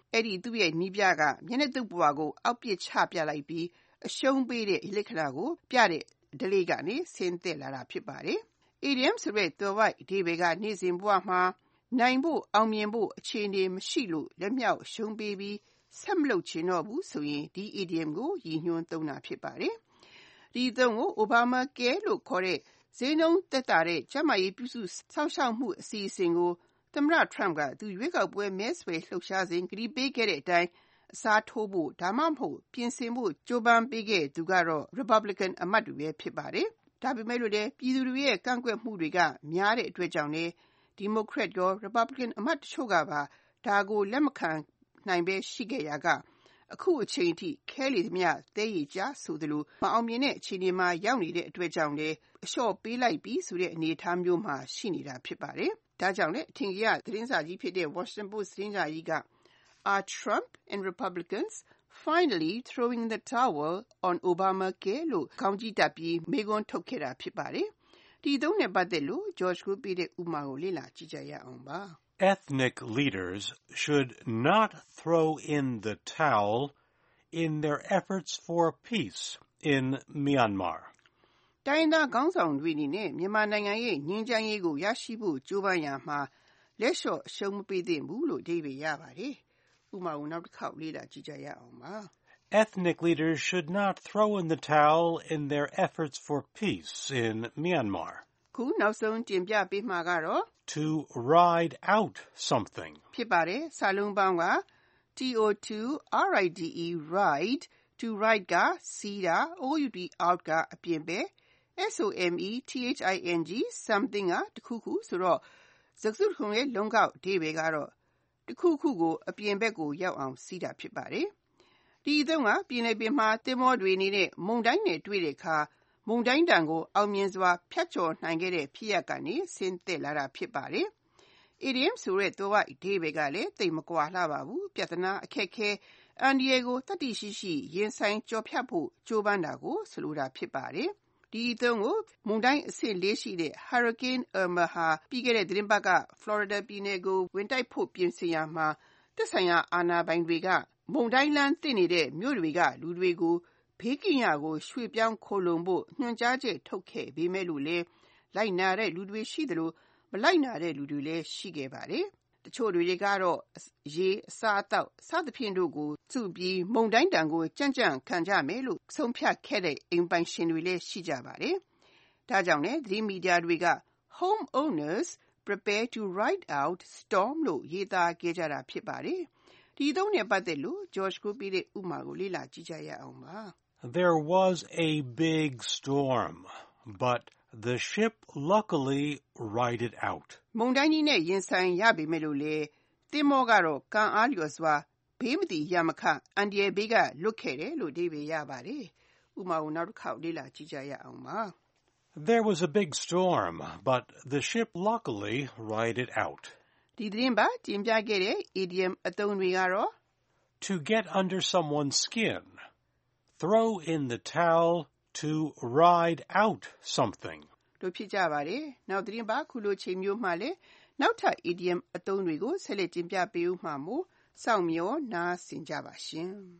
အဲ့ဒီသူ့ရဲ့နီးပြကမျက်နှာတုပ်ပွားကိုအောက်ပစ်ချပြလိုက်ပြီးအရှုံးပေးတဲ့လက္ခဏာကိုပြတဲ့ဓလေ့ကနေဆင်းသက်လာတာဖြစ်ပါတယ်။ idiom ဆိုတဲ့သွယ်ဝိုက်အဓိပ္ပာယ်ကနေ့စဉ်ဘဝမှာနိုင်ဖို့အောင်မြင်ဖို့အခြေအနေမရှိလို့လက်မြောက်ရှုံးပေးပြီးဆက်မလုပ်ချင်တော့ဘူးဆိုရင်ဒီ idiom ကိုရည်ညွှန်းသုံးတာဖြစ်ပါတယ်။ဒီအသုံးကို Obamacare လို့ခေါ်တဲ့ဈေးနှုန်းသက်သာတဲ့ကျန်းမာရေးပြုစုစောင့်ရှောက်မှုအစီအစဉ်ကိုသမ္မတ Trump ကသူရွေးကောက်ပွဲမဲဆွယ်လှုပ်ရှားစဉ်ကတိပေးခဲ့တဲ့အတိုင်းအစားထိုးဖို့ဒါမှမဟုတ်ပြင်ဆင်ဖို့ကြိုးပမ်းပေးခဲ့သူကတော့ Republican အမတ်တွေပဲဖြစ်ပါတယ်။ဒါပေမဲ့လို့လည်းပြည်သူတွေရဲ့ကန့်ကွက်မှုတွေကများတဲ့အတွက်ကြောင့်လည်း Democrat ရော Republican အမတ်တချို့ကပါဒါကိုလက်မခံနိုင်ပဲရှိခဲ့ရာကအခုအချိန်ထိခဲလေသမျှသဲရည်ကျဆိုသလိုမအောင်မြင်တဲ့အခြေအနေမှာရောက်နေတဲ့အတွက်ကြောင့်လည်းအလျှော့ပေးလိုက်ပြီးဆိုတဲ့အနေအထားမျိုးမှာရှိနေတာဖြစ်ပါတယ်။ဒါကြောင့်လည်းအထင်ကြီးကသတင်းစာကြီးဖြစ်တဲ့ Washington Post သတင်းစာကြီးက Are Trump and Republicans finally throwing the towel on Obamacare လို့ခေါင်းကြီးတပ်ပြီးမေးခွန်းထုတ်ခဲ့တာဖြစ်ပါတယ်။ဒီသုံးနဲ့ပတ်သက်လို့ George ကိုပေးတဲ့ဥပမာကိုလေ့လာကြည့်ကြရအောင်ပါ။ Ethnic leaders should not throw in the towel in their efforts for peace in Myanmar. တိုင်းသားခေါင်းဆောင်တွေအနေနဲ့မြန်မာနိုင်ငံရဲ့ငြိမ်းချမ်းရေးကိုရရှိဖို့ကြိုးပမ်းရာမှာလက်လျှော့အရှုံးမပေးသင့်ဘူးလို့အဓိပ္ပာယ်ရပါတယ်။ဥပမာကိုနောက်တစ်ခေါက်လေ့လာကြည့်ကြရအောင်ပါ။ Ethnic leaders should not throw in the towel in their efforts for peace in Myanmar. ခုနောက်ဆုံးတင်ပြပေးမှာကတော့ To ride out something. ဖြစ်ပါတယ်။စာလုံးပေါင်းက T O two R I D E ride to ride ကစီးတာ O U T out ကအပြင်ပဲ S O M E T H I N G something ကတစ်ခုခုဆိုတော့စကားစုတခုရဲ့လုံးကောက်အဓိပ္ပာယ်ကတော့တစ်ခုခုကိုအပြင်ဘက်ကိုရောက်အောင်စီးတာဖြစ်ပါတယ်။ဒီအသုံးကပြင်လေပြင်မှာသင်္ဘောတွေနေတဲ့မုန်တိုင်းနဲ့တွေ့တဲ့အခါမုန်တိုင်းတံကိုအောင်မြင်စွာဖြတ်ကျော်နိုင်ခဲ့တဲ့ဖြစ်ရပ်ကနေဆင်းသက်လာတာဖြစ်ပါတယ်။ idiom ဆိုတဲ့သွယ်ဝိုက်အဓိပ္ပာယ်ကလည်းသိပ်မကွာလှပါဘူး။ပြဿနာအခက်ခဲအန္တရာယ်ကိုတတိရှိရှိရင်ဆိုင်ကျော်ဖြတ်ဖို့ကြိုးပမ်းတာကိုဆိုလိုတာဖြစ်ပါတယ်။ဒီအသုံးကိုမုန်တိုင်းအဆင့်လေးရှိတဲ့ Hurricane Irma ဟာပြီးခဲ့တဲ့သတင်းပတ်က Florida ပြည်နယ်ကိုဝင်တိုက်ဖို့ပြင်ဆင်ရာမှာသက်ဆိုင်ရာအာဏာပိုင်တွေကမုန်တိုင်းလမ်းသင့်နေတဲ့မြို့တွေကလူတွေကိုဘေးကင်းရာကိုရွှေ့ပြောင်းခိုလှုံဖို့ညွှန်ကြားချက်ထုတ်ခဲ့ပေမဲ့လို့လေလိုက်နာတဲ့လူတွေရှိသလိုမလိုက်နာတဲ့လူတွေလည်းရှိခဲ့ပါတယ်။တချို့တွေကတော့ရေအစားအသောက်စသဖြင့်တို့ကိုစုပြီးမုန်တိုင်းတံကိုကြံ့ကြံ့ခံကြမယ်လို့ဆုံးဖြတ်ခဲ့တဲ့အိမ်ပိုင်ရှင်တွေလည်းရှိကြပါတယ်။ဒါကြောင့်လည်းသတင်းမီဒီယာတွေက homeowners prepare to ride out storm လို့ရေးသားခဲ့ကြတာဖြစ်ပါတယ်။ဒီသုံးနဲ့ပတ်သက်လို့ George ကိုပေးတဲ့ဥပမာကိုလေ့လာကြည့်ကြရအောင်ပါ။ There was a big storm, but the ship luckily righted out. မုန်တိုင်းကြီးနဲ့ရင်ဆိုင်ရပေမဲ့လို့လေသင်္ဘောကတော့ကံအားလျော်စွာဘေးမတိရမခအန္တရာယ်ဘေးကလွတ်ခဲ့တယ်လို့အဓိပ္ပာယ်ရပါတယ်။ဥပမာကိုနောက်တစ်ခေါက်လေ့လာကြည့်ကြရအောင်ပါ။ There was a big storm, but the ship luckily righted out. ဒီသတင်းပါတင်ပြခဲ့တဲ့ idiom အသုံးတွေကတော့ To get under someone's skin, throw in the towel, to ride out something. တို့ဖြစ်ကြပါတယ်။နောက်သတင်းပါခုလိုချိန်မျိုးမှလည်းနောက်ထပ် idiom အသုံးတွေကိုဆက်လက်တင်ပြပေးဦးမှာမို့စောင့်မျှော်နားဆင်ကြပါရှင်။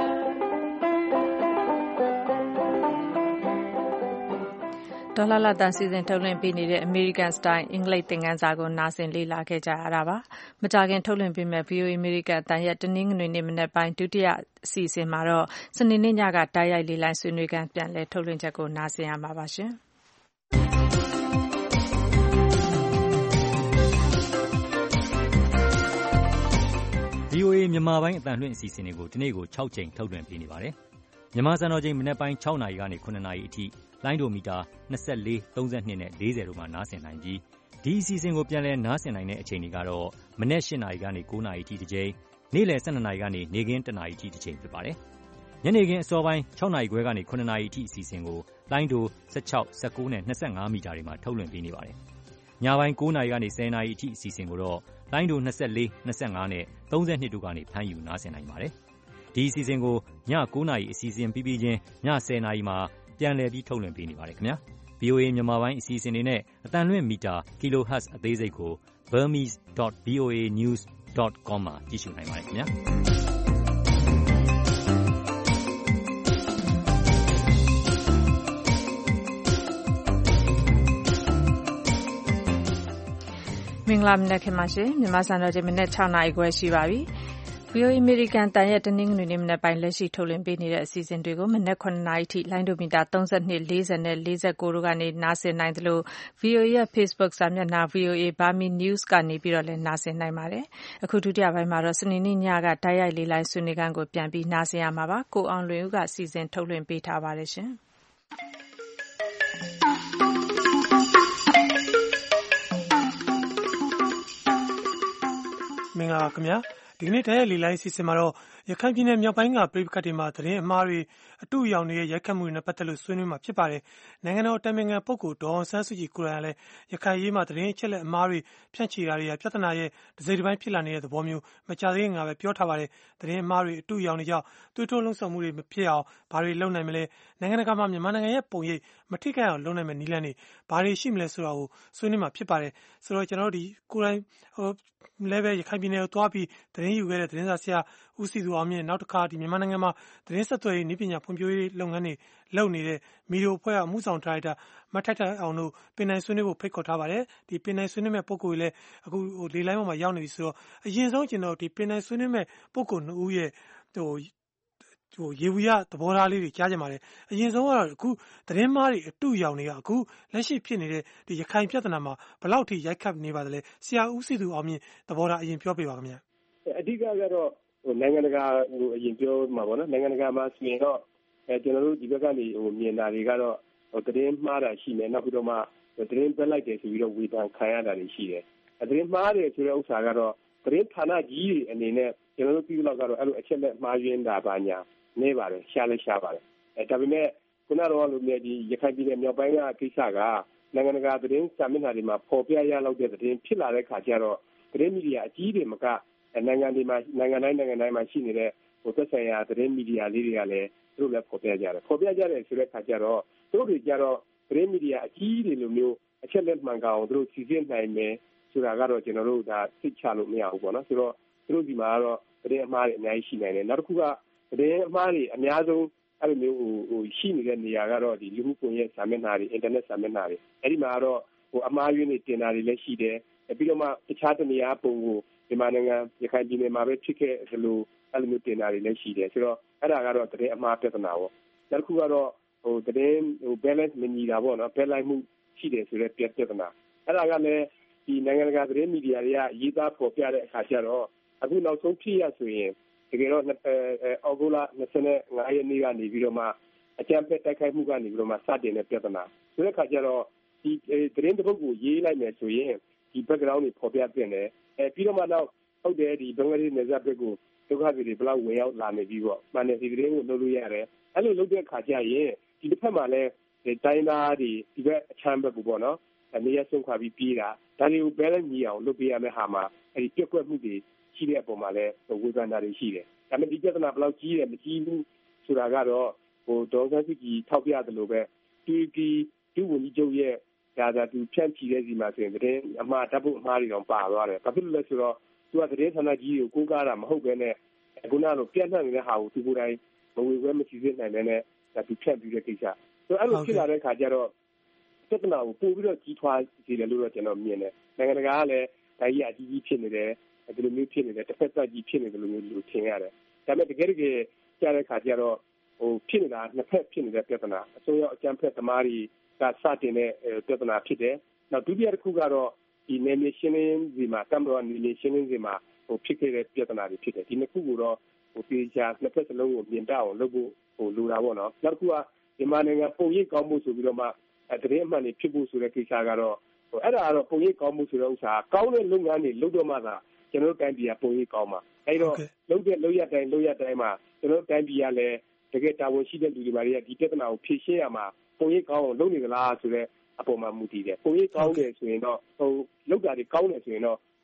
ဒေါ်လာလာတန်စီစဉ်ထုတ်လွှင့်ပေးနေတဲ့ American Style အင်္ဂလိပ်သင်ခန်းစာကိုနားဆင်လေ့လာခဲ့ကြရတာပါ။မကြာခင်ထုတ်လွှင့်ပေးမယ့် ဗွီအိုအေ American အသံရဲ့တနင်္ဂနွေနေ့မနက်ပိုင်းဒုတိယအစီအစဉ်မှာတော့စနေနေ့ညကတိုက်ရိုက်လေ့လာဆွေးနွေးခန်းပြန်လည်ထုတ်လွှင့်ချက်ကိုနားဆင်ရမှာပါရှင်။ဗွီအိုအေမြန်မာပိုင်းအသံလွှင့်အစီအစဉ်တွေကိုဒီနေ့ကို၆ကြိမ်ထုတ်လွှင့်ပေးနေပါတယ်။မြန်မာစံတော်ချိန်မနက်ပိုင်း၆နာရီကနေ၇နာရီအထိလိုင်းဒိုမီတာ၂၄ ၃၂နဲ့၄၀တို့မှာနားဆင်နိုင်ပြီးဒီအစီအစဉ်ကိုပြန်လည်နားဆင်နိုင်တဲ့အချိန်တွေကတော့မနက်၈နာရီကနေ၉နာရီအထိတစ်ကြိမ်နေ့လယ်၁၂နာရီကနေနေ့ခင်း၁နာရီအထိတစ်ကြိမ်ဖြစ်ပါတယ်။ညနေခင်းအစောပိုင်း၆နာရီခွဲကနေ၇နာရီအထိအစီအစဉ်ကိုလိုင်းဒို၁၆ ၁၉နဲ့၂၅မီတာတွေမှာထုတ်လွှင့်ပေးနေပါတယ်။ညပိုင်း၉နာရီကနေ၁၀နာရီအထိအစီအစဉ်ကိုတော့လိုင်းဒို၂၄ ၂၅နဲ့၃၂တို့ကနေဖမ်းယူနားဆင်နိုင်ပါတယ်။ဒီအစီအစဉ်ကိုည၉နာရီအစီအစဉ်ပြီးပြီးချင်းည၁၀နာရီမှာပြန်လည်ပြီးထုတ်လွှင့်ပေးနေပါတယ်ခင်ဗျာ။ ဗွီအိုအေမြန်မာပိုင်းအစီအစဉ်တွေနဲ့အသံလွှင့်မီတာ kilohertz အသေးစိတ်ကို burmese dot voa news ဒေါ့ကောမ် မှာကြည့်ရှုနိုင်ပါတယ်ခင်ဗျာမင်္ဂလာမနက်ခင်ပါရှင်မြန်မာစံတော်ချိန်မနက်၆နာရီခွဲရှိပါပြီ ဗွီအိုအေ အမေရိကန်တန်ရဲ့တနင်္ဂနွေနေ့မနက်ပိုင်းလက်ရှိထုတ်လွှင့်ပေးနေတဲ့အစီအစဉ်တွေကိုမနက်ခုနှစ်နာရီထိလိုင်းဒိုမီတာသုံး၂ ၄၀နဲ့၄၉တို့ကနေနားဆင်နိုင်သလို ဗွီအိုအေရဲ့ Facebook စာမျက်နှာ ဗွီအိုအေ Burmese News ကနေပြီးတော့လည်းနားဆင်နိုင်ပါတယ်အခုဒုတိယပိုင်းမှာတော့စနေနေ့ညကတိုက်ရိုက်လေးလိုင်းဆွေးနွေးခန်းကိုပြန်ပြီးနားဆင်ရမှာပါကိုအောင်လွင်ဦးကစီစဉ်ထုတ်လွှင့်ပေးထားပါတယ်ရှင်မင်္ဂလာပါခင်ဗျာဒီကနေ့တရက်လီလိုင်းအစီအစဉ်မှာတော့ရခိုင်ပြည်နယ်မြောက်ပိုင်းကပြည်ပခတ်တွေမှာသတင်းအမှားတွေအတူရောင်တွေရဲ့ရိုက်ခတ်မှုတွေနဲ့ပတ်သက်လို့ဆွေးနွေးမှာဖြစ်ပါတယ်နိုင်ငံတော်တိုင်ပင်ခံပုဂ္ဂိုလ်ဒေါ်အောင်ဆန်းစုကြည်ကိုယ်တိုင်လည်းရခိုင်ရေးမှာသတင်းအချက်လက်အမှားတွေဖြန့်ချီတာတွေပြဿနာရဲ့တစ်စိတ်တစ်ပိုင်းဖြစ်လာနေတဲ့သဘောမျိုးမကြသေးခင်ကပဲပြောထားပါတယ်သတင်းအမှားတွေအတူရောင်တွေကြောင့်တွေးထိုးလုံးဆောင်မှုတွေမဖြစ်အောင်ဘာတွေလုပ်နိုင်မလဲနိုင်ငံတကာမှာမြန်မာနိုင်ငံရဲ့ပုံရိပ်မထိခိုက်အောင်လုပ်နိုင်မယ့်နည်းလမ်းတွေဘာတွေရှိမလဲဆိုတာကိုဆွေးနွေးမှာဖြစ်ပါတယ်ဆိုတော့ကျွန်တော်တို့ဒီကိုယ်တိုင်ဟိုလည်းပဲရခိုင်ပြည်နယ်ကိုသွားပြီးသတင်းယူခဲ့တဲ့သတင်းစာဆရာဦးစီသူအောင်မြင့်နောက်တစ်ခါဒီမြန်မာနိုင်ငံမှာသတင်းဆက်သွယ်ရေးနည်းပညာဖွံ့ဖြိုးရေးလုပ်ငန်းတွေလုပ်နေတဲ့မီဒီယိုအဖွဲ့အမှုဆောင်ဒါရိုက်တာမထိုက်ထိုက်အောင်တို့ပင်နိုင်ဆွေးနွေးဖို့ဖိတ်ခေါ်ထားပါတယ်ဒီပင်နိုင်ဆွေးနွေးမဲ့ပုံကိုယ်လည်းအခုဟိုလေလိုင်းပေါ်မှာရောက်နေပြီဆိုတော့အရင်ဆုံးကျွန်တော်ဒီပင်နိုင်ဆွေးနွေးမဲ့ပုံကိုယ်နှစ်ဦးရဲ့ဟိုဟိုရေဝီရသဘောထားလေးတွေကြားကြပါတယ်အရင်ဆုံးကတော့အခုသတင်းမားတွေအတူရောင်တွေကအခုလက်ရှိဖြစ်နေတဲ့ဒီရခိုင်ပြဿနာမှာဘယ်လောက်ထိရိုက်ခတ်နေပါသလဲဆရာဦးစီသူအောင်မြင့်သဘောထားအရင်ပြောပြပါခင်ဗျာအဓိကကတော့ဟိုနိုင်ငံတကာဟိုအရင်ပြောမှာပေါ့နော်နိုင်ငံတကာမှာဆိုရင်တော့အဲကျွန်တော်တို့ဒီဘက်ကနေဟိုမြင်တာတွေကတော့ဟိုသတင်းမှားတာရှိမယ်နောက်ပြီးတော့မှသတင်းပက်လိုက်တယ်ဆိုပြီးတော့ဝေဖန်ခံရတာတွေရှိတယ်သတင်းမှားတယ်ဆိုတဲ့ဥစ္စာကတော့သတင်းဌာနကြီးတွေအနေနဲ့ကျွန်တော်တို့ပြီးတော့ကတော့အဲ့လိုအချက်လက်မှားယွင်းတာပါညာနေပါတယ်ရှားလဲရှားပါတယ်အဲဒါပေမဲ့ခုနကတော့လူမျိုးဒီရခိုင်ပြည်နယ်မြောက်ပိုင်းကကိစ္စကနိုင်ငံတကာသတင်းစာမျက်နှာတွေမှာပေါ်ပြရလောက်တဲ့သတင်းဖြစ်လာတဲ့ခါကျတော့သတင်းမီဒီယာအကြီးတွေမကနိုင်ငံတွေမှာနိုင်ငံတိုင်းနိုင်ငံတိုင်းမှာရှိနေတဲ့ဟိုသက်ဆိုင်ရာသတင်းမီဒီယာလေးတွေကလည်းသူတို့လည်းပေါ်ပြကြတယ်ပေါ်ပြကြတယ်ဆိုတဲ့ခါကျတော့သူတို့တွေကြတော့သတင်းမီဒီယာအကြီးတွေလိုမျိုးအချက်လက်မှန်ကန်အောင်သူတို့စီစဉ်နိုင်မယ်ဆိုတာကတော့ကျွန်တော်တို့ဒါသိချလို့မရဘူးပေါ့နော်ဆိုတော့သူတို့ဒီမှာကတော့သတင်းအမှားတွေအများကြီးရှိနိုင်တယ်နောက်တစ်ခုကသတင်းအမှားတွေအများဆုံးအဲ့လိုမျိုးဟိုဟိုရှိနေတဲ့နေရာကတော့ဒီလူမှုကွန်ရက်စာမျက်နှာတွေအင်တာနက်စာမျက်နှာတွေအဲ့ဒီမှာကတော့ဟိုအမှားယွင်းတွေတင်တာတွေလည်းရှိတယ်ပြီးတော့မှတခြားတနေရာပုံကိုမြန်မာနိုင်ငံရခိုင်ပြည်နယ်မှာပဲဖြစ်ခဲ့သလိုအဲ့လိုမျိုးတင်တာတွေလည်းရှိတယ်ဆိုတော့အဲ့ဒါကတော့သတင်းအမှားပြဿနာပေါ့နောက်တစ်ခုကတော့ဟိုသတင်းဟို balance မညီတာပေါ့နော် balance မှုရှိတယ်ဆိုတဲ့ပြဿနာအဲ့ဒါကလည်းဒီနိုင်ငံတကာသတင်းမီဒီယာတွေကရေးသားဖော်ပြတဲ့အခါကျတော့အခုနောက်ဆုံးဖြစ်ရဆိုရင်တကယ်တော့အော်ဂိုလာ၂၅ရက်နေ့ကနေပြီးတော့မှအကြမ်းဖက်တိုက်ခိုက်မှုကနေပြီးတော့မှစတင်တဲ့ပြဿနာဆိုတဲ့အခါကျတော့ဒီသတင်းတစ်ပုဒ်ကိုရေးလိုက်မယ်ဆိုရင်ဒီ background တွေဖော်ပြပြနေတယ်အဲပြီးတော့မှတော့ဟုတ်တယ်ဒီဘင်္ဂလားဒေ့ရှ်နယ်စပ်ဘက်ကိုဒုက္ခတွေဘယ်လောက်ဝင်ရောက်လာနေပြီပေါ့မှန်တယ်ဒီသတင်းကိုလုပ်လို့ရတယ်အဲ့လိုလုပ်တဲ့အခါကျရင်ဒီတစ်ဖက်မှာလည်းတိုင်းသားတွေဒီဘက်အချမ်းဘက်ကိုပေါ့နော်အနေရဆုံးခွာပြီးပြေးတာဒါတွေကို balance ညီအောင်လုပ်ပေးရမယ့်ဟာမှာအဲ့ဒီပြက်ကွက်မှုတွေရှိတဲ့အပေါ်မှာလည်းဝေဖန်တာတွေရှိတယ်ဒါပေမဲ့ဒီပြဿနာဘယ်လောက်ကြီးတယ်မကြီးဘူးဆိုတာကတော့ဟိုဒေါ်ဆန်းစုကြည်ထောက်ပြတယ်လို့ပဲဒီဒီဒီဝန်ကြီးချုပ်ရဲ့ဒါသာသူဖြန့်ချီတဲ့စီမှာဆိုရင်သတင်းအမှားဓာတ်ပုံအမှားတွေတော့ပါသွားတယ်ဘာဖြစ်လို့လဲဆိုတော့သူကသတင်းဌာနကြီးကိုကိုးကားတာမဟုတ်ဘဲနဲ့ခုနကပြန့်နှံ့နေတဲ့ဟာကိုသူကိုယ်တိုင်မဝေခွဲမချီစစ်နိုင်တဲ့နဲ့ဒါသူဖြန့်ပြီးတဲ့ကိစ္စဆိုတော့အဲ့လိုဖြစ်လာတဲ့ခါကျတော့ပြဿနာကိုပို့ပြီးတော့ကြီးထွားစေတယ်လို့တော့ကျွန်တော်မြင်တယ်နိုင်ငံတကာကလည်းဒါကြီးအကြီးကြီးဖြစ်နေတယ်ဒီလိုမျိုးဖြစ်နေတယ်တစ်ဖက်သက်ကြီးဖြစ်နေတယ်လို့မျိုးလို့ထင်ရတယ်ဒါပေမဲ့တကယ်တကယ်ကြားတဲ့ခါကျတော့ဟိုဖြစ်နေတာနှစ်ဖက်ဖြစ်နေတဲ့ပြဿနာအစိုးရအကြမ်းဖက်သမားတွေကစတင်တဲ့ပြဿနာဖြစ်တယ်နောက်ဒုတိယတစ်ခုကတော့ဒီနေမရှင်းလင်းစီမှာတမ်ဘရောနေမရှင်းလင်းစီမှာဟိုဖြစ်ခဲ့တဲ့ပြဿနာတွေဖြစ်တယ်ဒီနှစ်ခုကိုတော့ဟိုတေချာနှစ်ဖက်စလုံးကိုမြင်တတ်အောင်လုပ်ဖို့ဟိုလိုတာပေါ့နော်နောက်တစ်ခုကမြန်မာနိုင်ငံပုံရိပ်ကောင်းမှုဆိုပြီးတော့မှသတင်းအမှန်တွေဖြစ်ဖို့ဆိုတဲ့ကိစ္စကတော့ဟိုအဲ့ဒါကတော့ပုံရိပ်ကောင်းမှုဆိုတဲ့ဥစ္စာကောင်းတဲ့လုပ်ငန်းတွေလုပ်တော့မှသာကျွန်တော်တို့တိုင်းပြည်ကပုံရိပ်ကောင်းမှာအဲ့တော့လုပ်တဲ့လုပ်ရတိုင်းလုပ်ရတိုင်းမှာကျွန်တော်တို့တိုင်းပြည်ကလည်းတကယ်တာဝန်ရှိတဲ့လူတွေပါတွေကဒီပြဿနာကိုဖြေရှင်းရမှာပုံရိပ်ကောင်းအောင်လုပ်နေကြလားဆိုတဲ့အပေါ်မှာမူတည်တယ်ပုံရိပ်ကောင်းတယ်ဆိုရင်တော့ဟိုလုပ်တာတွေကောင်းတယ်ဆိုရင်တော့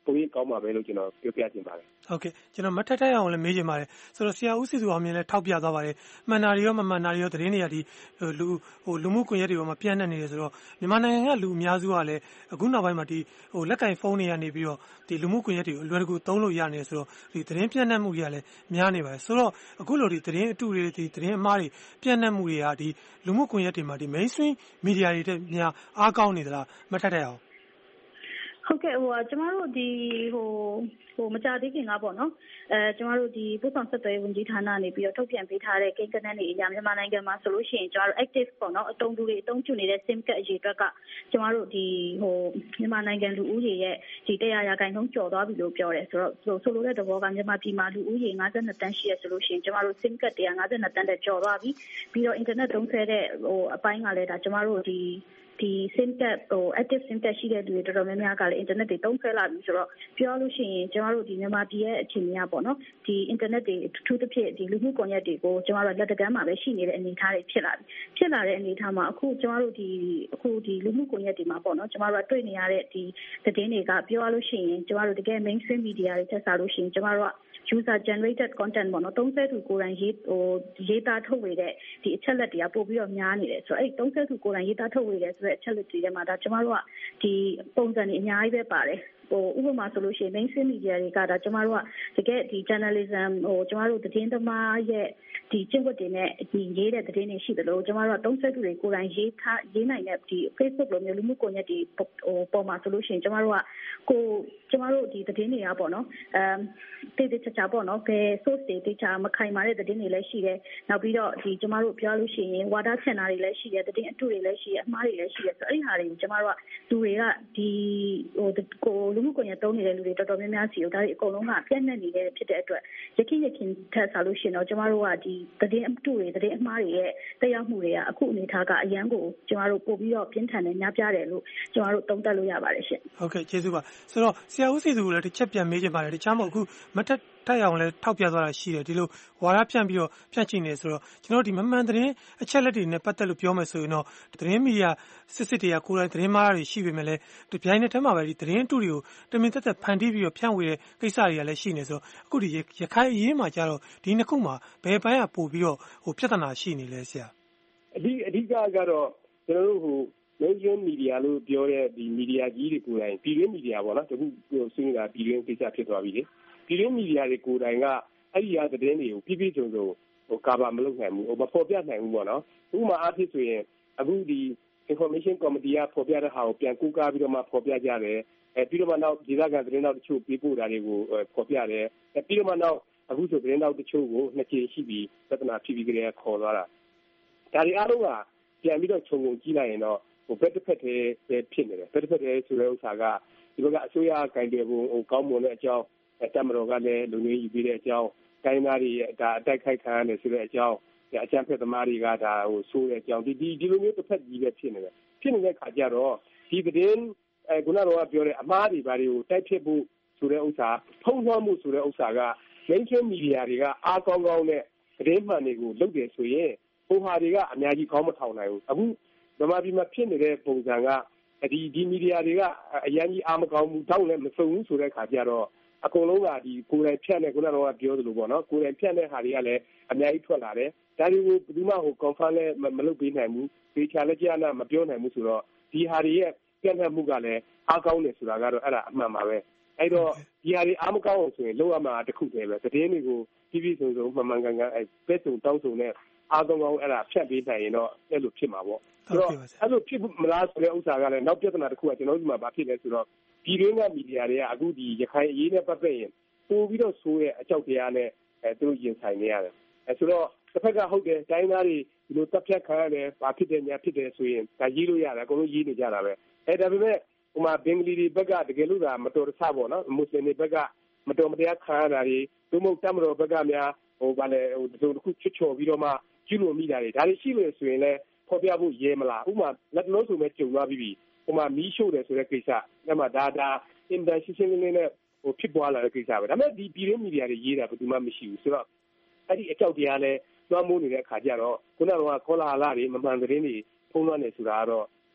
ကိုကြီးကောင်းမှာပဲလို့ကျွန်တော်ပြောပြချင်ပါတယ်ဟုတ်ကဲ့ကျွန်တော်မထက်ထိုက်အောင်လည်းမေးချင်ပါတယ်ဆိုတော့ဆရာဦးစီသူအောင်မြင်လည်းထောက်ပြသွားပါတယ်မှန်တာတွေရောမမှန်တာတွေရောသတင်းတွေကဒီလူဟိုလူမှုကွန်ရက်တွေပေါ်မှာပြန့်နှံ့နေတယ်ဆိုတော့မြန်မာနိုင်ငံကလူအများစုကလည်းအခုနောက်ပိုင်းမှာဒီဟိုလက်ကင်ဖုန်းတွေကနေပြီးတော့ဒီလူမှုကွန်ရက်တွေကိုအလွယ်တကူသုံးလို့ရနေတယ်ဆိုတော့ဒီသတင်းပြန့်နှံ့မှုတွေကလည်းများနေပါတယ်ဆိုတော့အခုလိုဒီသတင်းအတုတွေဒီသတင်းအမှားတွေပြန့်နှံ့မှုတွေကဒီလူမှုကွန်ရက်တွေမှာဒီ mainstream media တွေတဲ့များအားကောင်းနေသလားမထက်ထိုက်အောင်ဟုတ်ကဲ့ဟိုကျမတို့ဒီဟိုဟိုမကြသေးခင်ကပေါ့နော်အဲကျမတို့ဒီပို့ဆောင်ဆက်သွယ်ရေးဝန်ကြီးဌာနနေပြီးတော့ထုတ်ပြန်ပေးထားတဲ့ကိန်းဂဏန်းတွေအရမြန်မာနိုင်ငံမှာဆိုလို့ရှိရင်ကျမတို့ active ပေါ့နော်အတုံးတူတွေအတုံးကျွနေတဲ့ sim card အရေးအတွက်ကကျမတို့ဒီဟိုမြန်မာနိုင်ငံလူဦးရေရဲ့ဒီတရားရာခိုင်နှုန်းကျော်သွားပြီလို့ပြောတယ်ဆိုတော့ဆိုလိုတဲ့သဘောကမြန်မာပြည်မှာလူဦးရေ၅၂တန်းရှိရဆိုလို့ရှိရင်ကျမတို့ sim card တရား၅၂တန်းတဲ့ကျော်သွားပြီပြီးတော့ internet သုံးဆွဲတဲ့ဟိုအပိုင်းကလည်းဒါကျမတို့ဒီဒီ sim card ဟို active sim card ရှိတဲ့လူတွေတော်တော်များများကလည်း internet တွေသုံးဆွဲလာပြီဆိုတော့ပြောလို့ရှိရင်ကျမတို့ဒီမြန်မာပြည်ရဲ့အခြေအနေကပေါ့နော်ဒီ internet တွေအထူးသဖြင့်ဒီလူမှုကွန်ရက်တွေကိုကျမတို့လက်တကမ်းမှာပဲရှိနေတဲ့အနေအထားတွေဖြစ်လာပြီဖြစ်လာတဲ့အနေအထားမှာအခုကျမတို့ဒီအခုဒီလူမှုကွန်ရက်တွေမှာပေါ့နော်ကျမတို့တွေ့နေရတဲ့ဒီသတင်းတွေကပြောလို့ရှိရင်ကျမတို့တကယ် mainstream media တွေတက်စားလို့ရှိရင်ကျမတို့ကuser generated content ပေါ့နော်သုံးဆသူကိုယ်တိုင်ရေးဟိုရေးသားထုတ်ဝေတဲ့ဒီအချက်လက်တွေကပို့ပြီးတော့များနေတယ်ဆိုတော့အဲ့သုံးဆသူကိုယ်တိုင်ရေးသားထုတ်ဝေတဲ့ဆိုတဲ့အချက်လက်တွေထဲမှာဒါကျမတို့ကဒီပုံစံတွေအများကြီးပဲပါတယ်ဟိုဥပမာဆိုလို့ရှိရင် mainstream media တွေကဒါကျမတို့ကတကယ်ဒီ journalism ဟိုကျမတို့သတင်းသမားရဲ့ဒီကျင့်ဝတ်တွေနဲ့ဒီရေးတဲ့သတင်းတွေရှိတယ်လို့ကျမတို့ကသုံးဆသူတွေကိုယ်တိုင်ရေးထားရေးနိုင်တဲ့ဒီ Facebook လိုမျိုးလူမှုကွန်ရက်တွေဟိုပေါ်မှာဆိုလို့ရှိရင်ကျမတို့ကကိုကျမတို့ဒီသတင်းတွေကပေါ့နော်အမ်တေးသေးချာချာပေါ့နော်ဘယ် source တွေတေးချာမခိုင်မာတဲ့သတင်းတွေလည်းရှိတယ်နောက်ပြီးတော့ဒီကျမတို့ပြောလို့ရှိရင်ဝါဒချန်နာတွေလည်းရှိတယ်သတင်းအတုတွေလည်းရှိတယ်အမှားတွေလည်းရှိတယ်ဆိုအဲ့ဒီဟာတွေကိုကျမတို့ကလူတွေကဒီဟိုကိုလူမှုကွန်ရက်သုံးနေတဲ့လူတွေတော်တော်များများစီကိုဒါတွေအကုန်လုံးကပြန့်နှံ့နေတဲ့ဖြစ်တဲ့အတွက်ရခင်ရခင်ထက်ဆာလို့ရှိရင်တော့ကျမတို့ကဒီသတင်းအတုတွေသတင်းအမှားတွေရဲ့တက်ရောက်မှုတွေကအခုအနေထားကအရန်ကိုကျမတို့ပို့ပြီးတော့ပြင်းထန်တယ်များပြားတယ်လို့ကျမတို့သုံးသပ်လို့ရပါတယ်ရှင်ဟုတ်ကဲ့ကျေးဇူးပါဆိုတော့ဆရာဦးစီသူလည်းတစ်ချက်ပြန်မေးချင်ပါတယ်တခြားမဟုတ်အခုမထက်ထိုက်အောင်လည်းထောက်ပြသွားတာရှိတယ်ဒီလိုဝါဒဖြန့်ပြီးတော့ဖြန့်ချိနေဆိုတော့ကျွန်တော်ဒီမမှန်သတင်းအချက်လက်တွေနဲ့ပတ်သက်လို့ပြောမယ်ဆိုရင်တော့သတင်းမီဒီယာစစ်စစ်တွေကကိုယ်တိုင်သတင်းမှားတွေရှိပေမဲ့လည်းဒီပြိုင်နေတဲ့မှာပဲဒီသတင်းအတုတွေကိုတမင်သက်သက်ဖန်တီးပြီးတော့ဖြန့်ဝေတဲ့ကိစ္စတွေကလည်းရှိနေဆိုတော့အခုဒီရခိုင်အရေးမှာကြတော့ဒီနှစ်ခုမှာဘယ်ပိုင်းကပို့ပြီးတော့ဟိုပြဿနာရှိနေလဲဆရာအဓိအဓိကကတော့ကျွန်တော်တို့ဟိုmainstream media လို့ပြောတဲ့ဒီ media ကြီးတွေကိုယ်တိုင်ပြည်တွင်း media ပေါ့နော်တခုဆွေးနွေးတာပြည်တွင်းကိစ္စဖြစ်သွားပြီလေပြည်တွင်း media တွေကိုယ်တိုင်ကအဲ့ဒီအသတင်းတွေကိုပြည့်ပြည့်စုံစုံဟို cover မလုပ်နိုင်ဘူးဟိုမဖော်ပြနိုင်ဘူးပေါ့နော်ဥပမာအားဖြင့်ဆိုရင်အခုဒီ information committee ကဖော်ပြတဲ့ဟာကိုပြန်ကူးကားပြီးတော့မှဖော်ပြကြတယ်အဲပြီးတော့မှနောက်ဒေသခံသတင်းတောက်တချို့ပေးပို့တာတွေကိုဖော်ပြတယ်အဲပြီးတော့မှနောက်အခုဆိုသတင်းတောက်တချို့ကိုနှစ်ကြိမ်ရှိပြီးပြဿနာဖြစ်ပြီးကြတဲ့ခေါ်သွားတာဒါတွေအားလုံးကပြန်ပြီးတော့ခြုံငုံကြည့်လိုက်ရင်တော့ဟိုဘက်တစ်ဖက်တည်းပဲဖြစ်နေတယ်ဘက်တစ်ဖက်တည်းဆိုတဲ့ဥစ္စာကဒီဘက်ကအစိုးရကင်တယ်ဖို့ဟိုကောင်းမွန်တဲ့အကြောင်းတပ်မတော်ကလည်းလူမျိုးယူပြီးတဲ့အကြောင်းတိုင်းသားတွေဒါအတိုက်ခိုက်ခံရတယ်ဆိုတဲ့အကြောင်းအကြမ်းဖက်သမားတွေကဒါဟိုဆိုးတဲ့အကြောင်းဒီဒီဒီလိုမျိုးတစ်ဖက်ကြီးပဲဖြစ်နေတယ်ဖြစ်နေတဲ့ခါကျတော့ဒီသတင်းအဲခုနကတော့ပြောတဲ့အမှားတွေဘာတွေကိုတိုက်ဖြစ်ဖို့ဆိုတဲ့ဥစ္စာဖုံးလွှမ်းမှုဆိုတဲ့ဥစ္စာက mainstream media တွေကအားကောင်းကောင်းနဲ့သတင်းမှန်တွေကိုလုပ်တယ်ဆိုရင်ဟိုဟာတွေကအများကြီးခေါင်းမထောင်နိုင်ဘူးအခုဗမာပြည်မှာဖြစ်နေတဲ့ပုံစံကဒီဒီမီဒီယာတွေကအရန်ကြီးအားမကောင်းဘူးတောက်လည်းမစုံဘူးဆိုတဲ့ခါကျတော့အကုန်လုံးကဒီကိုယ်တိုင်ဖြတ်နေခုနကတော့ပြောသလိုပေါ့နော်ကိုယ်တိုင်ဖြတ်တဲ့ဟာတွေကလည်းအများကြီးထွက်လာတယ်ဒါတွေကိုဘယ်သူမှဟို confirm လည်းမလုပ်ပေးနိုင်ဘူးဒီချာလက်ကြနာမပြောနိုင်ဘူးဆိုတော့ဒီဟာတွေရဲ့ပြန့်နှံ့မှုကလည်းအားကောင်းတယ်ဆိုတာကတော့အဲ့ဒါအမှန်ပါပဲအဲ့တော့ဒီဟာတွေအားမကောင်းအောင်ဆိုရင်လောက်ရမှာတခုတည်းပဲသတင်းတွေကိုပြည်ပြည်စုံစုံမှန်မှန်ကန်ကန်အဲပဲစုံတောင်းစုံနဲ့အားကောင်းကောင်းအဲ့ဒါဖြတ်ပေးနိုင်ရင်တော့အဲ့လိုဖြစ်မှာပေါ့ဆိုတော့အဲ့လိုဖြစ်မလားဆိုတဲ့ဥစ္စာကလည်းနောက်ပြဿနာတစ်ခုကကျွန်တော်တို့ဒီမှာဘာဖြစ်လဲဆိုတော့ဒီရင်းကမီဒီယာတွေကအခုဒီရခိုင်အရေးနဲ့ပတ်သက်ရင်ပို့ပြီးတော့ဆိုးတဲ့အကြောက်တရားနဲ့အဲသူတို့ရင်ဆိုင်နေရတယ်အဲဆိုတော့တစ်ဖက်ကဟုတ်တယ်တိုင်းသားတွေဒီလိုတပ်ဖြတ်ခံရတယ်ဘာဖြစ်တယ်ညာဖြစ်တယ်ဆိုရင်ဒါရေးလို့ရတယ်အကုန်လုံးရေးနေကြတာပဲအဲဒါပေမဲ့ဟိုမှာဘင်္ဂလီတွေဘက်ကတကယ်လို့ဒါမတော်တဆပေါ့နော်မွတ်စလင်တွေဘက်ကမတော်မတရားခံရတာတွေသူမို့တမတော်ဘက်ကများဟိုဗာလေဟိုဒီလိုတစ်ခုချွတ်ချော်ပြီးတော့မှကျူးလွန်မိတာတွေဒါတွေရှိလို့ဆိုရင်လည်းဖော်ပြဖို့ရဲမလားဥပမာလက်လုံးဆိုမဲ့ကြုံသွားပြီးပြီဟိုမှာမီးရှို့တယ်ဆိုတဲ့ကိစ္စအဲ့မှာဒါဒါအင်ဒါရှင်းရှင်းလင်းလင်းနဲ့ဟိုဖြစ်ပွားလာတဲ့ကိစ္စပဲဒါပေမဲ့ဒီပြည်ရင်းမီဒီယာတွေရေးတာဘယ်သူမှမရှိဘူးဆိုတော့အဲ့ဒီအကြောက်တရားလဲသွားမိုးနေတဲ့အခါကျတော့ခုနကခေါ်လာလာတွေမမှန်သတင်းတွေဖုံးလွှမ်းနေဆိုတာကတော့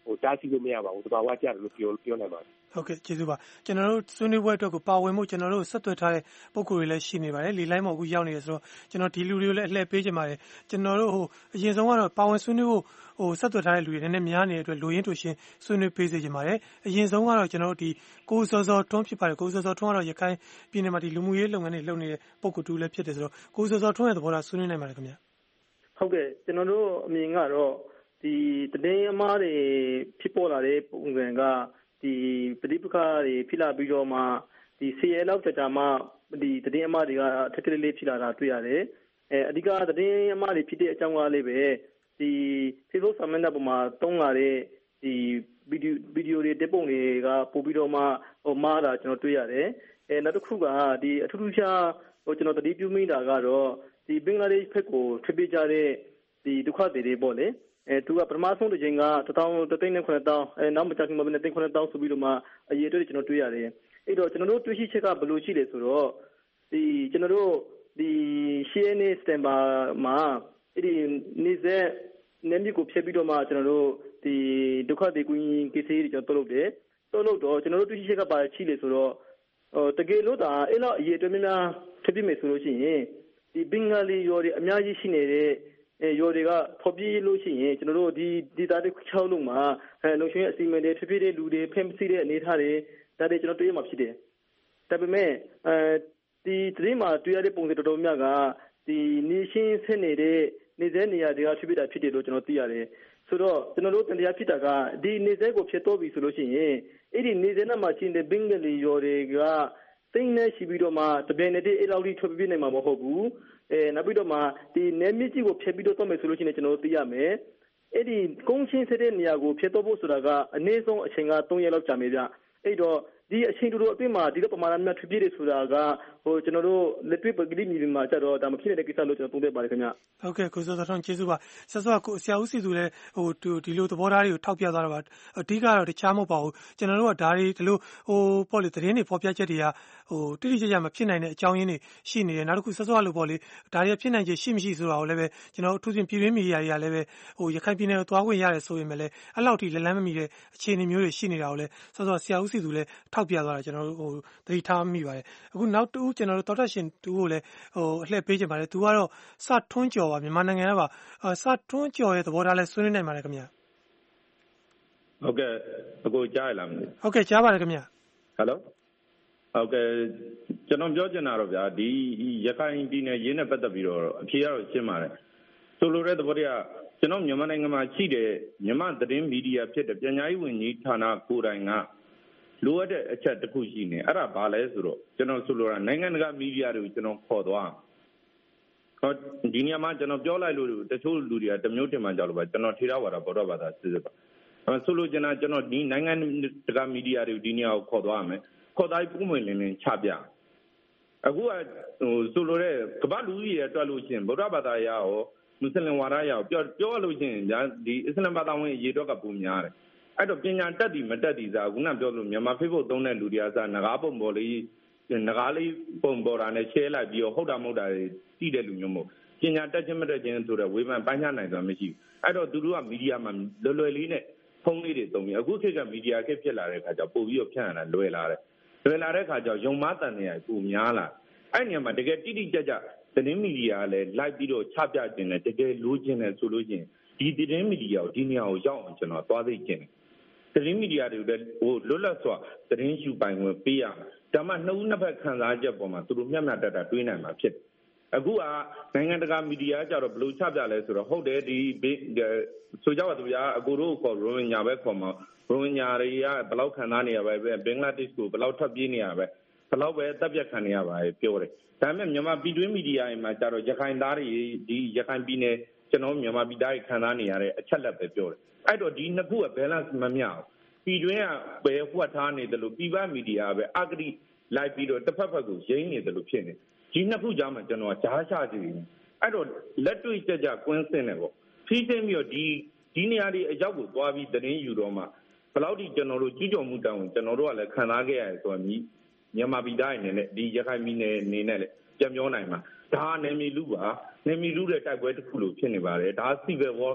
ဟိုတားဆီးလို့မရပါဘူးတဘာဝကျတယ်လို့ပြောပြောနိုင်ပါတယ်ဟုတ်ကဲ့ကျေးဇူးပါကျွန်တော်တို့ဆွေးနွေးပွဲအတွက်ကိုပါဝင်မှုကျွန်တော်တို့ဆက်သွယ်ထားတဲ့ပုံကိုယ်တွေလည်းရှိနေပါတယ်လေလိုင်းမှာအခုရောက်နေတယ်ဆိုတော့ကျွန်တော်ဒီလူတွေကိုလည်းအလှည့်ပေးချင်ပါတယ်ကျွန်တော်တို့ဟိုအရင်ဆုံးကတော့ပါဝင်ဆွေးနွေးဖို့ဟိုဆက်သွယ်ထားတဲ့လူတွေနည်းနည်းများနေတဲ့အတွက်လူရင်းတူရှင်းဆွေးနွေးပေးစေချင်ပါတယ်အရင်ဆုံးကတော့ကျွန်တော်တို့ဒီကိုစောစောထွန်းဖြစ်ပါတယ်ကိုစောစောထွန်းကတော့ရခိုင်ပြည်နယ်မှာဒီလူမှုရေးလုပ်ငန်းတွေလုပ်နေတဲ့ပုံကိုယ်တူလည်းဖြစ်တယ်ဆိုတော့ကိုစောစောထွန်းရဲ့သဘောထားဆွေးနွေးနိုင်ပါတယ်ခင်ဗျဟုတ်ကဲ့ကျွန်တော်တို့အမြင်ကတော့ဒီတည်င်းအမားတွေဖြစ်ပေါ်လာတဲ့ပုံစံကဒီပဋိပက္ခတွေဖြစ်လာပြီးတော့မှဒီစီရဲလောက်ကြာကြာမှဒီတည်င်းအမားတွေကထက်ကလေးလေးဖြစ်လာတာတွေ့ရတယ်အဲအဓိကတည်င်းအမားတွေဖြစ်တဲ့အကြောင်းကလေးပဲဒီ Facebook ဆာမန်တာပေါ်မှာတုံးလာတဲ့ဒီဗီဒီယိုဗီဒီယိုတွေတက်ပုံတွေကပို့ပြီးတော့မှဟိုမားတာကျွန်တော်တွေ့ရတယ်အဲနောက်တစ်ခုကဒီအထူးထူးခြားဟိုကျွန်တော်တတိပြုမိတာကတော့ဒီဘင်္ဂလားဒေ့ရှ်ဘက်ကိုထွက်ပြေးကြတဲ့ဒီဒုက္ခသည်တွေပေါ့လေအဲသူကပထမဆုံးတစ်ချိန်ကတစ်တောင်းတစ်သိန်းနဲ့ခုနှစ်တောင်းအဲနောက်မကြခင်မှာပဲတစ်သိန်းခုနှစ်တောင်းဆိုပြီးတော့မှအရေးတွေကျွန်တော်တွေ့ရတယ်အဲ့တော့ကျွန်တော်တို့တွေ့ရှိချက်ကဘယ်လိုရှိလဲဆိုတော့ဒီကျွန်တော်တို့ဒီရှေ့နေ့စတမ်ဘာမှာအဲ့ဒီနေ့ဆက်နေမြကိုဖြည့်ပြီးတော့မှကျွန်တော်တို့ဒီဒုက္ခသည်ကွင်းကိစ္စတွေကျွန်တော်တို့လုပ်တယ်တို့လို့တော့ကျွန်တော်တို့တွေ့ရှိချက်ကပါရှိလေဆိုတော့ဟိုတကယ်လို့ဒါအဲ့လောက်အရေးတွေများများဖြစ်ပြီးမယ်ဆိုလို့ရှိရင်ဒီဘင်္ဂလီရောတွေအများကြီးရှိနေတဲ့အဲရောတွေကဖော်ပြလို့ရှိရင်ကျွန်တော်တို့ဒီဒီတာတစ်ချောင်းလုံးမှာအဲလုံချင်းအစီအမံတွေဖြစ်ဖြစ်တဲ့လူတွေဖင်စီတဲ့အနေထားတွေဒါတွေကျွန်တော်တွေ့ရမှာဖြစ်တယ်ဒါပေမဲ့အဲဒီတရင်မှာတွေ့ရတဲ့ပုံစံတော်တော်များကဒီနေရှင်းဆက်နေတဲ့နေတဲ့နေရာတွေကဖြစ်ဖြစ်တာဖြစ်တယ်လို့ကျွန်တော်သိရတယ်ဆိုတော့ကျွန်တော်တို့တရားဖြစ်တာကဒီနေဆက်ကိုဖြစ်တော့ပြီဆိုလို့ရှိရင်အဲ့ဒီနေဆက်နဲ့မှချင်းတဲ့ဘင်္ဂလီရောတွေကတိတ်နဲ့ရှိပြီးတော့မှတပြိုင်နက်တည်းအဲ့လောက်ထိထွက်ပြေးနိုင်မှာမဟုတ်ဘူးအဲနောက်ပြီးတော့မှဒီနယ်မြစ်ကြီးကိုဖျက်ပြီးတော့တော့မယ်ဆိုလို့ရှိရင်ကျွန်တော်တို့သိရမယ်အဲ့ဒီကုန်းချင်းစတဲ့နေရာကိုဖျက်တော့ဖို့ဆိုတာကအနည်းဆုံးအချိန်ကသုံးရက်လောက်ကြာမယ်ဗျအဲ့တော့ဒီအချိန်တူတူအတွင်းမှာဒီလိုပမာဏများထွက်ပြေးတယ်ဆိုတာကဟိုကျွန်တော်တို့လက်တွေ့ပကတိမြေပြင်မှာကျတော့ဒါမဖြစ်တဲ့ကိစ္စလို့ကျွန်တော်သုံးသပ်ပါတယ်ခင်ဗျဟုတ်ကဲ့ကိုစောစောထွန်းကျေးဇူးပါဆက်စောကိုဆရာဦးစီသူလည်းဟိုဒီလိုသဘောထားတွေကိုထောက်ပြသွားတာပါအဓိကတော့တခြားမဟုတ်ပါဘူးကျွန်တော်တို့ကဒါတွေဒီလိုဟိုပေါ့လေသတင်းတွေဖော်ပြချက်တွေကဟိုတိတိကျကျမဖြစ်နိုင်တဲ့အကြောင်းရင်းတွေရှိနေတယ်နောက်တစ်ခုဆက်စောလို့ပေါ့လေဒါတွေဖြစ်နိုင်ခြေရှိမရှိဆိုတာကိုလည်းပဲကျွန်တော်အထူးသဖြင့်ပြည်တွင်းမီဒီယာတွေကလည်းပဲဟိုရခိုင်ပြည်နယ်ကိုသွားခွင့်ရတယ်ဆိုရင်လည်းအဲ့လောက်ထိလက်လန်းမမီတဲ့အခြေအနေမျိုးတွေရှိနေတာကိုလည်းဆက်စောဆရာဦးစီသူလည်းထောက်ပြသွားတာကျွန်တော်တို့ဟိုသတိထားမိပါတယ်အခုနောက်တူကျွန်တော်တို့တော်တော်ရှင်တူကိုလည်းဟိုအလှည့်ပေးချင်ပါတယ်သူကတော့စထွန်းကျော်ပါမြန်မာနိုင်ငံကပါစထွန်းကျော်ရဲ့သဘောထားလဲဆွေးနွေးနိုင်ပါတယ်ခင်ဗျဟုတ်ကဲ့အခုကြားရလားမသိဟုတ်ကဲ့ကြားပါတယ်ခင်ဗျဟယ်လိုဟုတ်ကဲ့ကျွန်တော်ပြောချင်တာတော့ဗျာဒီရခိုင်ပြည်နယ်ရင်းနဲ့ပတ်သက်ပြီးတော့အဖြေကတော့ရှင်းပါတယ်ဆိုလိုတဲ့သဘောတရားကျွန်တော်မြန်မာနိုင်ငံမှာရှိတဲ့မြန်မာသတင်းမီဒီယာဖြစ်တဲ့ပြည်냐ရေးဝန်ကြီးဌာနကိုယ်တိုင်ကလိုအပ်တဲ့အချက်တစ်ခုရှိနေအဲ့ဒါဘာလဲဆိုတော့ကျွန်တော်ဆိုလိုတာနိုင်ငံတကာမီဒီယာတွေကိုကျွန်တော်ခေါ်သွားဟောဒီနေရာမှာကျွန်တော်ပြောလိုက်လို့တချို့လူတွေကတမျိုးတင်မှကြောက်လို့ပါကျွန်တော်ထေရဝါဒဘောဓဘာသာစစ်စစ်ပါအဲဆိုလိုချင်တာကျွန်တော်ဒီနိုင်ငံတကာမီဒီယာတွေကိုဒီနေရာကိုခေါ်သွားမယ်ခေါ်သွားပြီးပုံမှန်လင်းလင်းချပြအခုကဟိုဆိုလိုတဲ့ကမ္ဘာလူကြီးတွေတွက်လို့ရှိရင်ဗုဒ္ဓဘာသာရာရောမွတ်စလင်ဝါဒရာရောပြောပြောလို့ရှိရင်ဒီအစ္စလာမ်ဘာသာဝင်ရေတော့ကပုံများတယ်အဲ့တော့ပညာတက်တည်မတက်တည်စားခုနပြောလို့မြန်မာ Facebook သုံးတဲ့လူတွေကစားငကားပုံပေါ်လေးငကားလေးပုံပေါ်တာနဲ့ share လိုက်ပြီးတော့ဟုတ်တာမဟုတ်တာတွေတည်တဲ့လူမျိုးမို့ပညာတက်ခြင်းမတက်ခြင်းဆိုတော့ဝေဖန်ပိုင်းခြားနိုင်တာမရှိဘူးအဲ့တော့သူတို့ကမီဒီယာမှာလွယ်လွယ်လေးနဲ့ဖုန်းလေးတွေသုံးပြီးအခုခေတ်ကမီဒီယာခေတ်ဖြစ်လာတဲ့အခါကျပို့ပြီးတော့ဖြန့်ရတာလွယ်လာတယ်လွယ်လာတဲ့အခါကျယုံမတန်နေရပူများလာအဲ့နေရာမှာတကယ်တိတိကျကျသတင်းမီဒီယာလည်းလိုက်ပြီးတော့ချပြခြင်းနဲ့တကယ်လိုချင်တယ်ဆိုလို့ချင်းဒီသတင်းမီဒီယာကိုဒီနေရာကိုရောက်အောင်ကျွန်တော်သွားသိခြင်းသတင်းမီဒီယာတွေလည်းဟိုလွတ်လပ်စွာသတင်းရှုပိုင်ခွင့်ပေးရမယ်ဒါမှနှစ်ဦးနှစ်ဖက်ခံစားချက်ပေါ်မှာသူတို့မျက်မျက်တတတွေးနိုင်မှာဖြစ်အခုကနိုင်ငံတကာမီဒီယာကြတော့ဘယ်လိုချပြလဲဆိုတော့ဟုတ်တယ်ဒီဆိုကြပါသူများအကိုတို့ခေါ်ရိုဟင်ဂျာပဲခေါ်မှာရိုဟင်ဂျာတွေကဘယ်လောက်ခံစားနေရပါပဲဘင်္ဂလားဒေ့ရှ်ကိုဘယ်လောက်ထွက်ပြေးနေရပါပဲဘယ်လောက်ပဲတပ်ပြတ်ခံနေရပါပဲပြောတယ်ဒါပေမဲ့မြန်မာပြည်တွင်းမီဒီယာတွေမှာကြတော့ရခိုင်သားတွေဒီရခိုင်ပြည်နယ်ကျွန်တော်မြန်မာပြည်သားတွေခံစားနေရတဲ့အချက်လက်ပဲပြောတယ်အဲ့တော့ဒီနှစ်ခုက balance မမျှဘူးပြည်တွင်းကပဲဟွက်ထားနေတယ်လို့ပြည်ပမီဒီယာပဲအဂတိလိုက်ပြီးတော့တစ်ဖက်ဖက်ကိုရင်းနေတယ်လို့ဖြစ်နေဒီနှစ်ခုကြားမှာကျွန်တော်ကကြားချကြည့်အဲ့တော့လက်တွေ့ကြကြကွင်းစင်းတယ်ပေါ့ဖြည်းဖြည်းပြီးတော့ဒီဒီနေရာတွေအရောက်ကိုသွားပြီးသတင်းယူတော့မှဘယ်လောက်ထိကျွန်တော်တို့ကြီးကြော်မှုတောင်းကျွန်တော်တို့ကလည်းခံစားခဲ့ရတယ်ဆိုတော့မြန်မာပြည်သားအနေနဲ့ဒီရခိုင်ပြည်နယ်အနေနဲ့လည်းပြန်ပြောနိုင်မှာဒါနယ်မြေလူပါနယ်မြေလူတဲ့တိုက်ပွဲတစ်ခုလို့ဖြစ်နေပါတယ်ဒါ civil war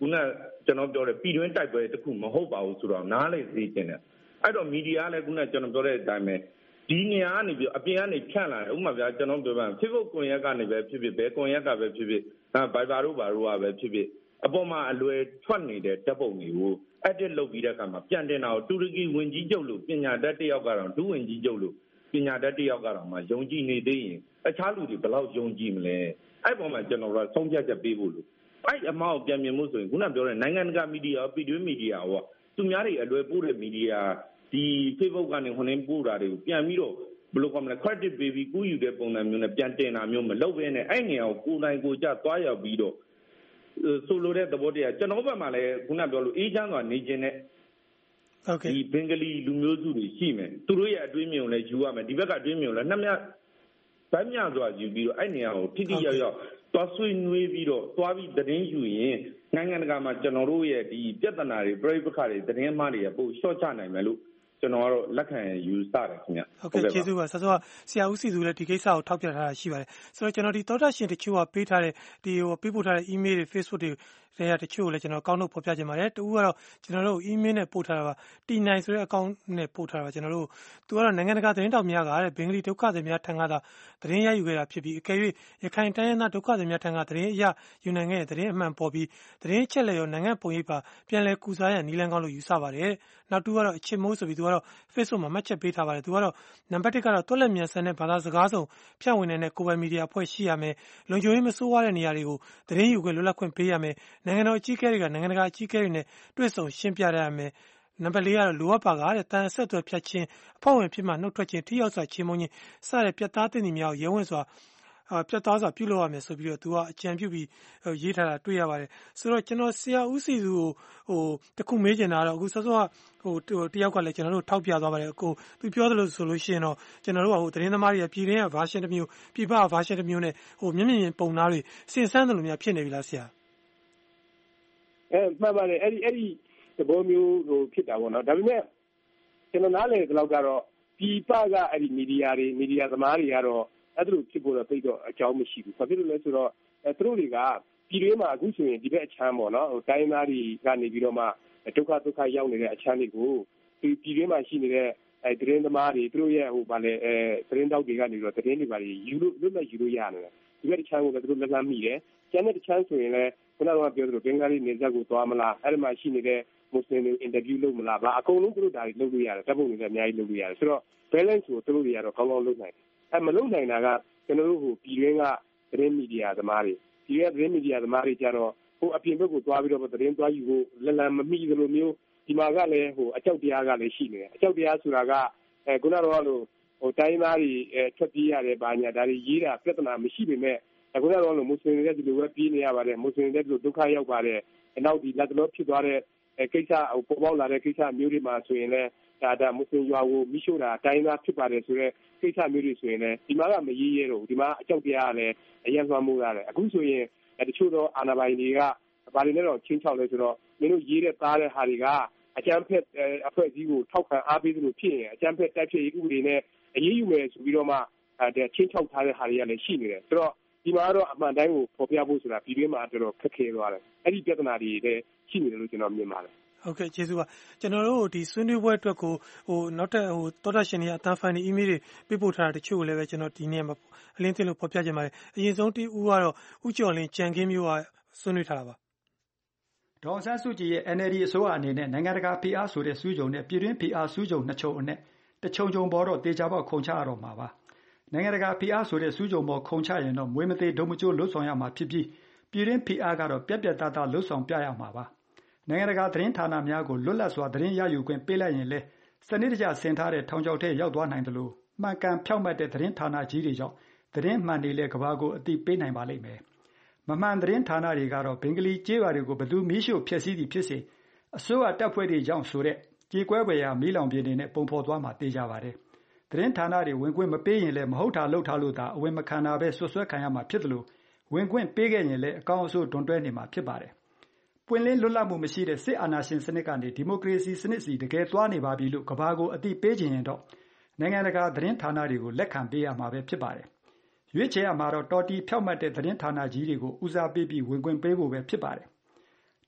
ခုနကျွန်တော်ပြောတဲ့ပြည်တွင်းတိုက်ပွဲတစ်ခုမဟုတ်ပါဘူးဆိုတော့နားလေသိကျင်တယ်အဲ့တော့မီဒီယာလည်းခုနကျွန်တော်ပြောတဲ့အတိုင်းပဲဒီနေရာကနေပြီးအပြင်ကနေဖြန့်လာတယ်ဥပမာပြကျွန်တော်ပြောပြFacebook ကွန်ရက်ကနေပဲဖြစ်ဖြစ်ဘယ်ကွန်ရက်ကပဲဖြစ်ဖြစ်အဲ Viber တို့ဘာတို့ကပဲဖြစ်ဖြစ်အပေါ်မှာအလွယ်ထွက်နေတဲ့ဓာတ်ပုံတွေကို edit လုပ်ပြီးတဲ့အခါမှာပြန်တင်တာကိုတူရကီဝင်ကြီးချုပ်လို့ပညာတတ်တစ်ယောက်ကတော့ဒုဝင်ကြီးချုပ်လို့ပညာတတ်တစ်ယောက်ကတော့မှယုံကြည်နေသေးရင်အခြားလူတွေဘယ်လောက်ယုံကြည်မလဲအဲ့ပေါ်မှာကျွန်တော်တို့ဆုံးဖြတ်ချက်ပေးဖို့လို့အဲ့အမောက်ပြန်မြင်မှုဆိုရင်ခုနပြောတဲ့နိုင်ငံတကာမီဒီယာပြည်တွင်းမီဒီယာဟောသူများတွေအလွယ်ပို့တဲ့မီဒီယာဒီ Facebook ကနေဟိုနေပို့တာတွေကိုပြန်ပြီးတော့ဘယ်လိုကောမလဲ credit ပေးပြီးကူးယူတဲ့ပုံစံမျိုးနဲ့ပြန်တင်တာမျိုးမလုပ်ဘဲနဲ့အဲ့နေရာကိုကိုယ်တိုင်ကိုကြသွားရောက်ပြီးတော့ဆိုလိုတဲ့သဘောတရားကျွန်တော်ဘက်မှာလည်းခုနပြောလို့အေးချမ်းစွာနေခြင်းနဲ့ဟုတ်ကဲ့ဒီဘင်္ဂလီလူမျိုးစုတွေရှိမယ်သူတို့ရဲ့အတွင်းမြင်ကိုလည်းယူရမယ်ဒီဘက်ကအတွင်းမြင်ကိုလည်းနှစ်မြတ်ဗတ်မြစွာယူပြီးတော့အဲ့နေရာကိုထိထိရောက်ရောက်သွားဆွေးနွေးပြီးတော့သွားပြီးသတင်းယူရင်နိုင်ငံတကာမှာကျွန်တော်တို့ရဲ့ဒီပြဿနာတွေပြိပခါတွေသတင်းမှားတွေပို့ရှော့ချနိုင်မယ်လို့ကျွန်တော်ကတော့လက်ခံယူဆတယ်ခင်ဗျဟုတ်ကဲ့ကျေးဇူးပါဆက်စောဆရာဦးစီသူလည်းဒီကိစ္စကိုထောက်ပြထားတာရှိပါတယ်ဆိုတော့ကျွန်တော်ဒီသောတာရှင်တချို့ကပေးထားတဲ့ဒီဟိုပေးပို့ထားတဲ့ email တွေ Facebook တွေတွေကတချို့ကိုလည်းကျွန်တော်ကောင်းတော့ဖော်ပြခြင်းပါတယ်တူကတော့ကျွန်တော်တို့ email နဲ့ပို့ထားတာပါ တီ နိုင် ဆိုတဲ့ account နဲ့ပို့ထားတာပါကျွန်တော်တို့သူကတော့နိုင်ငံတကာသတင်းတောက်များကတဲ့ဘင်္ဂလီဒုက္ခသည်များထံကသာသတင်းရယူခဲ့တာဖြစ်ပြီးအကယ်၍ရခိုင်တိုင်းရင်းသားဒုက္ခသည်များထံကသတင်းအရယူနိုင်ခဲ့တဲ့သတင်းအမှန်ပေါ်ပြီးသတင်းချက်လက်ရောနိုင်ငံပုံရိပ်ပါပြန်လည်ကူစားရန်နီလန်ကောင်းလို့ယူဆပါတယ်နောက်တူကတော့အချစ်မိုးဆိုပြီးသူကတော့ Facebook မှာမှတ်ချက်ပေးထားပါတယ်သူကတော့နံပါတ်တစ်ကတော့တွက်လက်မြန်ဆန်တဲ့ဘာသာစကားစုံဖြန့်ဝေနိုင်တဲ့ကိုယ်ပိုင်မီဒီယာအဖွဲ့ရှိရမယ်လုံခြုံရေးမစိုးဝါးတဲ့နေရာတွေကိုသတင်းယူခွင့်လွတ်လပ်ခွင့်ပေးရမယ်နိုင်ငံတော်အကြီးအကဲတွေကနိုင်ငံတကာအကြီးအကဲတွေနဲ့တွေ့ဆုံရှင်းပြရမယ်နံပါတ်လေးကတော့လိုအပ်ပါကတဲ့တန်အဆက်အသွယ်ဖြတ်ချင်းအဖွဲ့ဝင်ဖြစ်မှနှုတ်ထွက်ခြင်းထိရောက်စွာချင်းမုန်းခြင်းစတဲ့ပြတ်သားတဲ့နေများကိုရဲဝင်စွာပြတ်သားစွာပြုလုပ်ရမယ်ဆိုပြီးတော့သူကအကြံပြုပြီးရေးထားတာတွေ့ရပါတယ်ဆိုတော့ကျွန်တော်ဆရာဦးစီသူကိုဟိုတခုမေးချင်တာတော့အခုစောစောကဟိုတယောက်ကလည်းကျွန်တော်တို့ထောက်ပြသွားပါတယ်အခုသူပြောသလိုဆိုလို့ရှိရင်တော့ကျွန်တော်တို့ကဟိုသတင်းသမားတွေကပြည်တွင်းက version တစ်မျိုးပြည်ပက version တစ်မျိုးနဲ့ဟိုမျက်မြင်ပုံသားတွေစင်စမ်းတယ်လို့များဖြစ်နေပြီလားဆရာအဲမှန်ပါတယ်အဲ့ဒီအဲ့ဒီသဘောမျိုးဟိုဖြစ်တာပေါ့နော်ဒါပေမဲ့ကျွန်တော်နားလည်တဲ့လောက်ကတော့ပြည်ပကအဲ့ဒီမီဒီယာတွေမီဒီယာသမားတွေကတော့အဲ့ဒါလိုဖြစ်ဖို့တော့သိတော့အကြောင်းမရှိဘူးဘာဖြစ်လို့လဲဆိုတော့အဲသူတို့တွေကပြည်တွင်းမှာအခုဆိုရင်ဒီဘက်အချမ်းပေါ့နော်ဟိုတိုင်းသားတွေကနေပြီးတော့မှဒုက္ခဒုက္ခရောက်နေတဲ့အချမ်းတွေကိုဒီပြည်တွင်းမှာရှိနေတဲ့အဲသတင်းသမားတွေသူတို့ရဲ့ဟိုဗာလဲအဲသတင်းတောက်တွေကနေပြီးတော့သတင်းတွေပါယူလို့လွတ်လပ်ယူလို့ရတယ်ဒီဘက်အချမ်းကိုလည်းသူတို့လက်လန်းမိတယ်ကျန်တဲ့အချမ်းဆိုရင်လည်းခုနကပြောသလိုဘင်္ဂလီနေဆက်ကိုသွားမလားအဲ့ဒီမှာရှိနေတဲ့မွတ်စလင်တွေအင်တာဗျူးလုပ်မလားဗာအကုန်လုံးသူတို့ဒါတွေလုပ်လို့ရတယ်တပ်ပုံတွေလည်းအများကြီးလုပ်လို့ရတယ်ဆိုတော့ balance ကိုသူတို့တွေကတော့ကောင်းကောင်းလုပ်နိုင်တယ်အဲမလုပ်နိုင်တာကကျွန်တော်တို့ဟိုပြည်တွင်းကသတင်းမီဒီယာသမားတွေပြည်တွင်းသတင်းမီဒီယာသမားတွေကြတော့ဟိုအပြင်ဘက်ကိုသွားပြီးတော့သတင်းသွားယူဖို့လက်လံမမိသလိုမျိုးဒီမှာကလည်းဟိုအကြောက်တရားကလည်းရှိနေတယ်အကြောက်တရားဆိုတာကအဲခုနကတော့လို့ဟိုတိုင်းသားတွေအဲထွက်ပြေးရတယ်ဗာညာဒါတွေရေးတာပြဿနာမရှိပေမဲ့အခုနကတော့လို့မွတ်စလင်တွေဒီလိုပဲပြေးနေရပါတယ်မွတ်စလင်တွေဒီလိုဒုက္ခရောက်ပါတယ်နောက်ဒီလက်တလို့ဖြစ်သွားတဲ့အဲကိစ္စဟိုပေါ်ပေါက်လာတဲ့ကိစ္စမျိုးတွေမှာဆိုရင်လည်းဒါဒါမွတ်စလင်ရွာကိုမိရှို့တာတိုင်းသားဖြစ်ပါတယ်ဆိုတော့ကိစ္စမျိုးတွေဆိုရင်လည်းဒီမှာကမရေးရဲတော့ဒီမှာအကြောက်တရားကလည်းအရင်သွားမှုရတယ်အခုဆိုရင်တချို့သောအာဏာပိုင်တွေကဘာတွေနဲ့တော့ချင်းချောက်လဲဆိုတော့မင်းတို့ရေးတဲ့သားတဲ့ဟာတွေကအကြမ်းဖက်အဖွဲ့အစည်းကိုထောက်ခံအားပေးသလိုဖြစ်ရင်အကြမ်းဖက်တိုက်ဖျက်ရေးဥပဒေနဲ့အရေးယူမယ်ဆိုပြီးတော့မှအဲချင်းချောက်ထားတဲ့ဟာတွေကလည်းရှိနေတယ်ဆိုတော့ဒီမှာတော့အမှန်တိုင်းကိုဖော်ပြဖို့ဆိုတာပြည်တွင်းမှာတော်တော်ခက်ခဲသွားတယ်အဲ့ဒီပြဿနာတွေလည်းရှိနေတယ်လို့ကျွန်တော်မြင်ပါတယ်ဟုတ်ကဲ့ကျေးဇူးပါကျွန်တော်တို့ဒီဆွေးနွေးပွဲအတွက်ကိုဟိုနောက်ထပ်ဟိုသောတာရှင်တွေအတန်းဖိုင်တွေ email တွေပေးပို့ထားတာတချို့ကိုလည်းပဲကျွန်တော်ဒီနေ့မှာအလင်းသိလို့ဖော်ပြခြင်းပါတယ်အရင်ဆုံးတီဦးကတော့ဦးကျော်လင်းကြံခင်းမျိုးကဆွေးနွေးထားတာပါဒေါ်ဆန်းစုကြည်ရဲ့ N L D အစိုးရအနေနဲ့နိုင်ငံတကာဖိအားဆိုတဲ့စူးကြုံနဲ့ပြည်တွင်းဖိအားစူးကြုံနှစ်ချုံအနဲ့တချုံချုံပေါ်တော့တေချာပေါက်ခုံချရတော့မှာပါနိုင်ငံတကာဖိအားဆိုတဲ့စူးကြုံပေါ်ခုံချရင်တော့မွေးမသေးဒုံမကျိုးလွတ်ဆောင်ရမှာဖြစ်ပြီးပြည်တွင်းဖိအားကတော့ပြက်ပြက်သားသားလွတ်ဆောင်ပြရမှာပါနိုင်ငံတကာသတင်းဌာနများကိုလွတ်လပ်စွာသတင်းရယူခွင့်ပေးလိုက်ရင်လည်းစနစ်တကျဆင်ထားတဲ့ထောင်ချောက်ထဲရောက်သွားနိုင်တယ်လို့မှန်ကန်ဖြောက်မှတ်တဲ့သတင်းဌာနကြီးတွေကြောင့်သတင်းမှန်တွေလည်းကဘာကိုအသိပေးနိုင်ပါလိမ့်မယ်မမှန်သတင်းဌာနတွေကတော့ဘင်္ဂလီကျေးရွာတွေကိုဘယ်သူမီးရှို့ဖျက်ဆီးသည်ဖြစ်စေအစိုးရတပ်ဖွဲ့တွေကြောင့်ဆိုတဲ့ကြေကွဲပွေရာမီးလောင်ပြင်းတွေနဲ့ပုံဖော်သွားမှာသိကြပါတယ်သတင်းဌာနတွေဝင်ခွင့်မပေးရင်လည်းမဟုတ်တာလုပ်ထားလို့သာအဝင်မခံတာပဲဆွဆွဲခံရမှာဖြစ်တယ်လို့ဝင်ခွင့်ပေးခဲ့ရင်လည်းအကောင့်အဆိုးတွန်တွဲနေမှာဖြစ်ပါတယ်ပွင့်လင်းလွတ်လပ်မှုမရှိတဲ့စစ်အာဏာရှင်စနစ်ကနေဒီမိုကရေစီစနစ်စီတကယ်သွားနေပါပြီလို့ကဘာကိုအသိပေးခြင်းရင်တော့နိုင်ငံတကာသတင်းဌာနတွေကိုလက်ခံပေးရမှာပဲဖြစ်ပါတယ်ရွေးချယ်ရမှာတော့တော်တီဖြောက်မှတ်တဲ့သတင်းဌာနကြီးတွေကိုဦးစားပေးပြီးဝင်ခွင့်ပေးဖို့ပဲဖြစ်ပါတယ်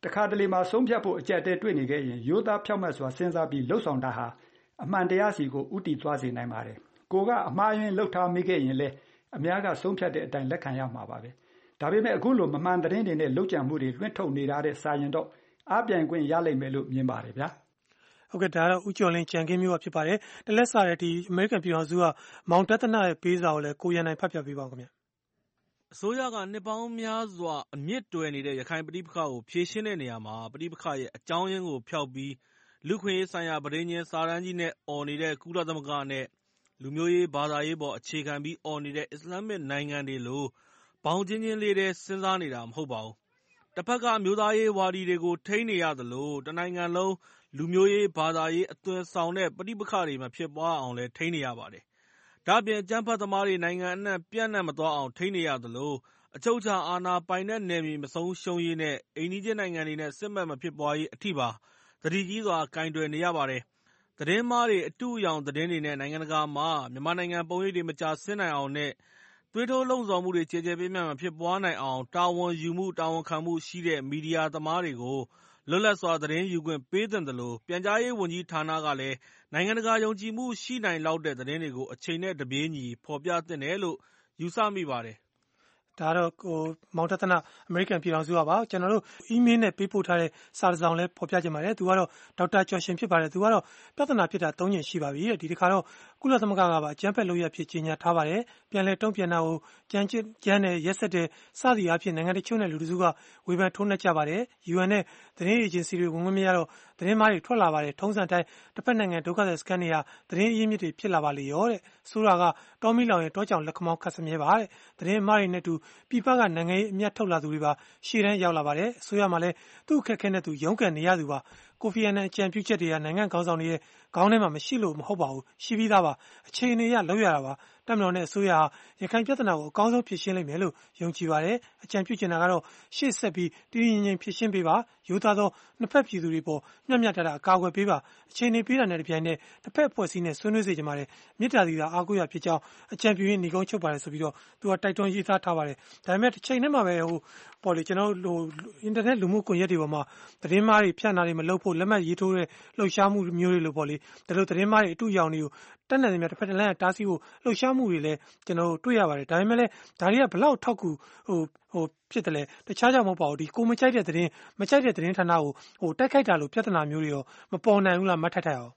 တခါတလေမှာဆုံးဖြတ်ဖို့အကြက်တဲတွေ့နေခဲ့ရင်ရိုးသားဖြောင့်မတ်စွာစဉ်းစားပြီးလှုပ်ဆောင်တာဟာအမှန်တရားစီကိုဥတီသွားစေနိုင်ပါတယ်ကိုကအမှားယွင်းလှုပ်ထားမိခဲ့ရင်လည်းအများကဆုံးဖြတ်တဲ့အတိုင်းလက်ခံရမှာပါပဲဒါပေမဲ့အခုလိုမမှန်သတင်းတွေနဲ့လှုပ်ကြံမှုတွေလွှင့်ထုတ်နေတာတဲ့စာရင်တော့အားပြိုင်ခွင့်ရလိမ့်မယ်လို့မြင်ပါတယ်ဗျာဟုတ်ကဲ့ဒါတော့ဦးကျော်လင်းကြံခင်းမျိုးဖြစ်ပါတယ်တလက်စားတဲ့ဒီအမေရိကန်ပြည်ထောင်စုကမောင်တသနာရဲ့ပေးစာကိုလည်းကိုရန်နိုင်ဖတ်ပြပေးပါဦးခင်ဗျအစိုးရကနှစ်ပေါင်းများစွာအမြင့်တွယ်နေတဲ့ရခိုင်ပဋိပက္ခကိုဖြေရှင်းတဲ့နေရာမှာပဋိပက္ခရဲ့အကြောင်းရင်းကိုဖျောက်ပြီးလူခွင့်ရေးဆိုင်ရာပဋိညာဉ်စာတမ်းကြီးနဲ့អော်နေတဲ့ကုလသမဂ္ဂနဲ့လူမျိုးရေးဘာသာရေးပေါ်အခြေခံပြီးអော်နေတဲ့အစ္စလာမစ်နိုင်ငံတွေလိုဘောင်ချင်းချင်းလေးတဲ့စဉ်းစားနေတာမဟုတ်ပါဘူး။တစ်ဖက်ကမျိုးသားရေးဝါဒီတွေကိုထိန်းနေရသလိုတနိုင်ငံလုံးလူမျိုးရေးဘာသာရေးအသွင်ဆောင်တဲ့ပဋိပက္ခတွေမဖြစ်ပွားအောင်လည်းထိန်းနေရပါတယ်။ဒါ့အပြင်အကြမ်းဖက်သမားတွေနိုင်ငံအနှံ့ပြန့်နှံ့မသွားအောင်ထိန်းနေရသလိုအချုပ်အခြာအာဏာပိုင်တဲ့နယ်မြေမဆုံးရှုံးရေးနဲ့အိမ်နီးချင်းနိုင်ငံတွေနဲ့စစ်မှန်မဖြစ်ပွားရေးအထိပါသတိကြီးစွာကင်တွယ်နေရပါတယ်။သတင်းမှားတွေအတုအယောင်သတင်းတွေနဲ့နိုင်ငံတကာမှာမြန်မာနိုင်ငံပုံရိပ်တွေမကျဆင်းနိုင်အောင်နဲ့သွေးထိုးလှုံ့ဆော်မှုတွေကြေကြေပြန့်ပြန့်မဖြစ်ပွားနိုင်အောင်တာဝန်ယူမှုတာဝန်ခံမှုရှိတဲ့မီဒီယာသမားတွေကိုလွတ်လပ်စွာသတင်းယူခွင့်ပေးသင့်တယ်လို့ပြန်ကြားရေးဝန်ကြီးဌာနကလည်းနိုင်ငံတကာယုံကြည်မှုရှိနိုင်လောက်တဲ့သတင်းတွေကိုအချိန်နဲ့တပြေးညီဖော်ပြသင့်တယ်လို့ယူဆမိပါတယ်ဒါတော့ဟိုမောင်တသနာအမေရိကန်ပြည်ထောင်စုကပါကျွန်တော်တို့အီးမေးလ်နဲ့ပေးပို့ထားတဲ့စာတစ်စောင်လည်းဖော်ပြကြပါတယ်သူကတော့ဒေါက်တာကျော်ရှင်ဖြစ်ပါတယ်သူကတော့ပြဿနာဖြစ်တာ၃ညရှိပါပြီတဲ့ဒီတစ်ခါတော့ကုလသမဂ္ဂကပါအကြမ်းဖက်လုပ်ရဖြစ်ကြီးညာထားပါတယ်ပြန်လဲတုံ့ပြန်တာကိုကြမ်းကြမ်းနဲ့ရက်စက်တဲ့စသည်အဖြစ်နိုင်ငံတချို့နဲ့လူတစုကဝေဖန်ထိုးနှက်ကြပါတယ် ယူအန် နဲ့သတင်းအေဂျင်စီတွေဝင်ဝင်မရတော့သတင်းမားတွေထွက်လာပါတယ်ထုံးစံတိုင်းတစ်ဖက်နိုင်ငံဒုက္ခသည်စခန်းတွေကသတင်းအရင်းမြစ်တွေဖြစ်လာပါလေရောတဲ့ဆိုတာကတောမီလောင်ရဲ့တောကြောင်လက်ခမောင်းခတ်စမြဲပါတဲ့သတင်းမားတွေနဲ့တူပြည်ပကနိုင်ငံရေးအမြတ်ထုတ်လာသူတွေပါရှေ့တန်းရောက်လာပါတယ်အစိုးရမှလည်းသူ့အခက်အခဲနဲ့သူရုန်းကန်နေရသူပါကိုဖီအာနန်အကြံပြုချက်တွေကနိုင်ငံခေါင်းဆောင်တွေရဲ့ခေါင်းထဲမှာမရှိလို့မဟုတ်ပါဘူးရှိပြီးသားပါအခြေအနေရလောက်ရတာပါတပ်မတော်နဲ့အစိုးရဟာရခိုင်ပြည်ထနာကိုအကောင်းဆုံးဖြေရှင်းလိမ့်မယ်လို့ယုံကြည်ပါတယ်အကြံပြုချင်တာကတော့ရှေ့ဆက်ပြီးတည်ငြိမ်ဖြေရှင်းပေးပါရိုးသားသောနှစ်ဖက်ပြည်သူတွေပေါ်မျှမျှတတအကာအကွယ်ပေးပါအခြေအနေပေးတာနဲ့တပြိုင်နက်တစ်ဖက်အဖွဲ့အစည်းနဲ့ဆွေးနွေးစေချင်ပါတယ်မေတ္တာစီတာအားကိုးရဖြစ်ကြောင်းအကြံပြုရင်းညီကုန်းချုပ်ပါတယ်ဆိုပြီးတော့သူကတိုက်တွန်းရေးသားထားပါတယ်ဒါပေမဲ့တစ်ချိန်တည်းမှာပဲဟိုပေါ်လေကျွန်တော်တို့အင်တာနက်လူမှုကွန်ရက်တွေပေါ်မှာသတင်းမှားတွေဖြန့်တာတွေမလုပ်ဖို့လက်မှတ်ရေးထိုးတဲ့လှုပ်ရှားမှုမျိုးတွေလို့ပေါ့လေဒါလိုသတင်းမှားတွေအတူရောင်တွေကိုတက်နေတယ်များတစ်ဖက်တစ်လမ်းတားဆီးဖို့လှုပ်ရှားမှုတွေလည်းကျွန်တော်တို့တွေ့ရပါတယ်ဒါပေမဲ့လည်းဒါတွေကဘလောက်ထောက်ကူဟိုဟိုဖြစ်တယ်လေတခြားကြောင့်မဟုတ်ပါဘူးဒီကိုမကြိုက်တဲ့သတင်းမကြိုက်တဲ့သတင်းဌာနကိုဟိုတိုက်ခိုက်တာလို့ပြဿနာမျိုးတွေရောမပေါ်နိုင်ဘူးလားမတ်ထိုက်ထိုက်အောင်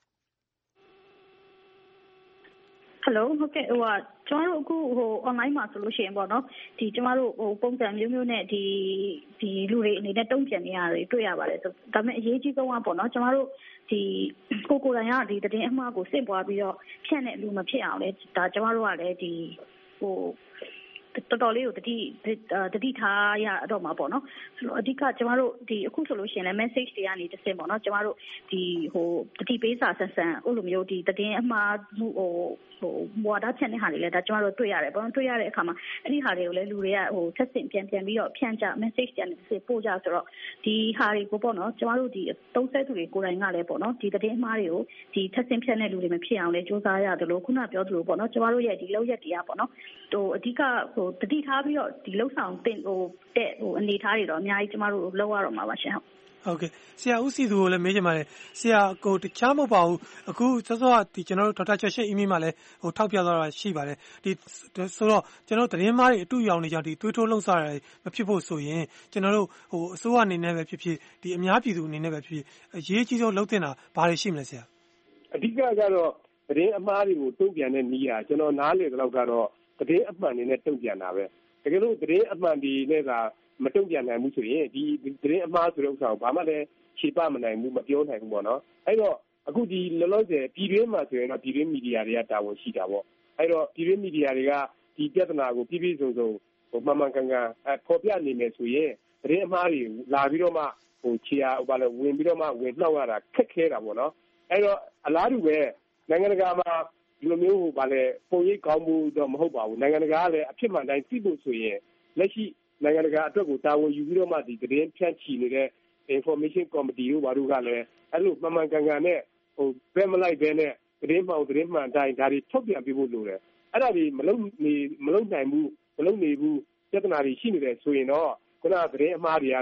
ဟယ်လိုဟုတ်ကဲ့ဟိုကကျွန်တော်တို့အခုဟို online မှာဆိုလို့ရှိရင်ပေါ့နော်ဒီကျွန်တော်တို့ဟိုပုံစံမျိုးမျိုးနဲ့ဒီဒီလူတွေအနေနဲ့တုံ့ပြန်နေရတယ်တွေ့ရပါတယ်ဆိုဒါပေမဲ့အရေးကြီးဆုံးကပေါ့နော်ကျွန်တော်တို့ဒီကိုကိုယ်တိုင်ကဒီသတင်းအမှားကိုစိတ်ပွားပြီးတော့ဖြန့်တဲ့လူမဖြစ်အောင်လေဒါကျွန်တော်တို့ကလည်းဒီဟိုတော်တော်လေးကိုတတိတတိထားရတော့မှာပေါ့နော်ဆိုတော့အဓိကကျမတို့ဒီအခုဆိုလို့ရှိရင်လည်း message တွေကနေတစ်ဆင့်ပေါ့နော်ကျမတို့ဒီဟိုတတိပေးစာဆက်ဆံအဲ့လိုမျိုးဒီတည်င်းအမှားမှုဟိုဟိုဝါဒဖြန့်တဲ့ဟာတွေလည်းဒါကျမတို့တွေ့ရတယ်ပေါ့နော်တွေ့ရတဲ့အခါမှာအဲ့ဒီဟာတွေကိုလည်းလူတွေကဟိုဆက်စင်ပြန်ပြန်ပြီးတော့ဖြန့်ကြ message တွေကနေတစ်ဆင့်ပို့ကြဆိုတော့ဒီဟာတွေကိုပေါ့နော်ကျမတို့ဒီသုံးဆက်သူတွေကိုယ်တိုင်ကလည်းပေါ့နော်ဒီတည်င်းအမှားတွေကိုဒီဆက်စင်ဖြန့်တဲ့လူတွေမဖြစ်အောင်လည်းစူးစမ်းရတယ်လို့ခုနပြောသလိုပေါ့နော်ကျမတို့ရဲ့ဒီလောက်ရက်တရားပေါ့နော်ဟိုအဓိကဟိုတတိထားပြီးတော့ဒီလှုပ်ဆောင်တင်ဟိုတဲ့ဟိုအနေထားတွေတော့အများကြီးကျမတို့လောက်ရတော့မှာပါရှင်ဟုတ်ဟုတ်ကဲ့ဆရာဦးစီသူကိုလည်းမေးချင်ပါတယ်ဆရာကိုတခြားမဟုတ်ပါဘူးအခုစောစောကဒီကျွန်တော်တို့ဒေါက်တာကျော်ရှိအီးမေးမှာလည်းဟိုထောက်ပြသွားတာရှိပါတယ်ဒီဆိုတော့ကျွန်တော်သတင်းမားတွေအတူရောင်နေကြဒီတွေးထိုးလှုပ်ရှားတာမဖြစ်ဖို့ဆိုရင်ကျွန်တော်တို့ဟိုအစိုးရအနေနဲ့ပဲဖြစ်ဖြစ်ဒီအများပြည်သူအနေနဲ့ပဲဖြစ်ဖြစ်အရေးကြီးဆုံးလုပ်တင်တာဘာတွေရှိမလဲဆရာအဓိကကတော့သတင်းအမှားတွေကိုတုံ့ပြန်တဲ့နည်းอ่ะကျွန်တော်နားလေတော့ကတော့သတင်းအမှန်တွေနဲ့တုံ့ပြန်တာပဲတကယ်လို့သတင်းအမှန်တွေနဲ့ကမတုံ့ပြန်နိုင်ဘူးဆိုရင်ဒီသတင်းအမှားဆိုတဲ့ဥစ္စာကိုဘာမှလည်းခြေပမနိုင်ဘူးမပြောနိုင်ဘူးပေါ့နော်အဲ့တော့အခုဒီလောလောဆယ်ပြည်တွင်းမှာဆိုရင်တော့ပြည်တွင်းမီဒီယာတွေကတာဝန်ရှိတာပေါ့အဲ့တော့ပြည်တွင်းမီဒီယာတွေကဒီပြဿနာကိုပြည့်ပြည့်စုံစုံဟိုမှန်မှန်ကန်ကန်ဖော်ပြနေမယ်ဆိုရင်သတင်းအမှားတွေလာပြီးတော့မှဟိုခြေအားဘာလဲဝင်ပြီးတော့မှဝင်နှောက်ရတာခက်ခဲတာပေါ့နော်အဲ့တော့အလားတူပဲနိုင်ငံတကာမှာဒီလိုမျိုးဟိုဘာလဲပုံရိပ်ကောင်းမှုတော့မဟုတ်ပါဘူးနိုင်ငံတကာကလည်းအဖြစ်မှန်တိုင်းသိဖို့ဆိုရင်လက်ရှိနိုင်ငံတကာအတွက်ကိုတာဝန်ယူပြီးတော့မှဒီသတင်းဖြန့်ချီနေတဲ့ information committee တို့ဘာတို့ကလည်းအဲ့လိုမှန်မှန်ကန်ကန်နဲ့ဟိုဘယ်မလိုက်ဘဲနဲ့သတင်းမှောင်သတင်းမှန်တိုင်းဒါတွေထုတ်ပြန်ပြဖို့လိုတယ်အဲ့ဒါတွေမလုပ်နေမလုပ်နိုင်ဘူးမလုပ်နေဘူးပြဿနာတွေရှိနေတယ်ဆိုရင်တော့ခုနကသတင်းအမှားတွေကတော့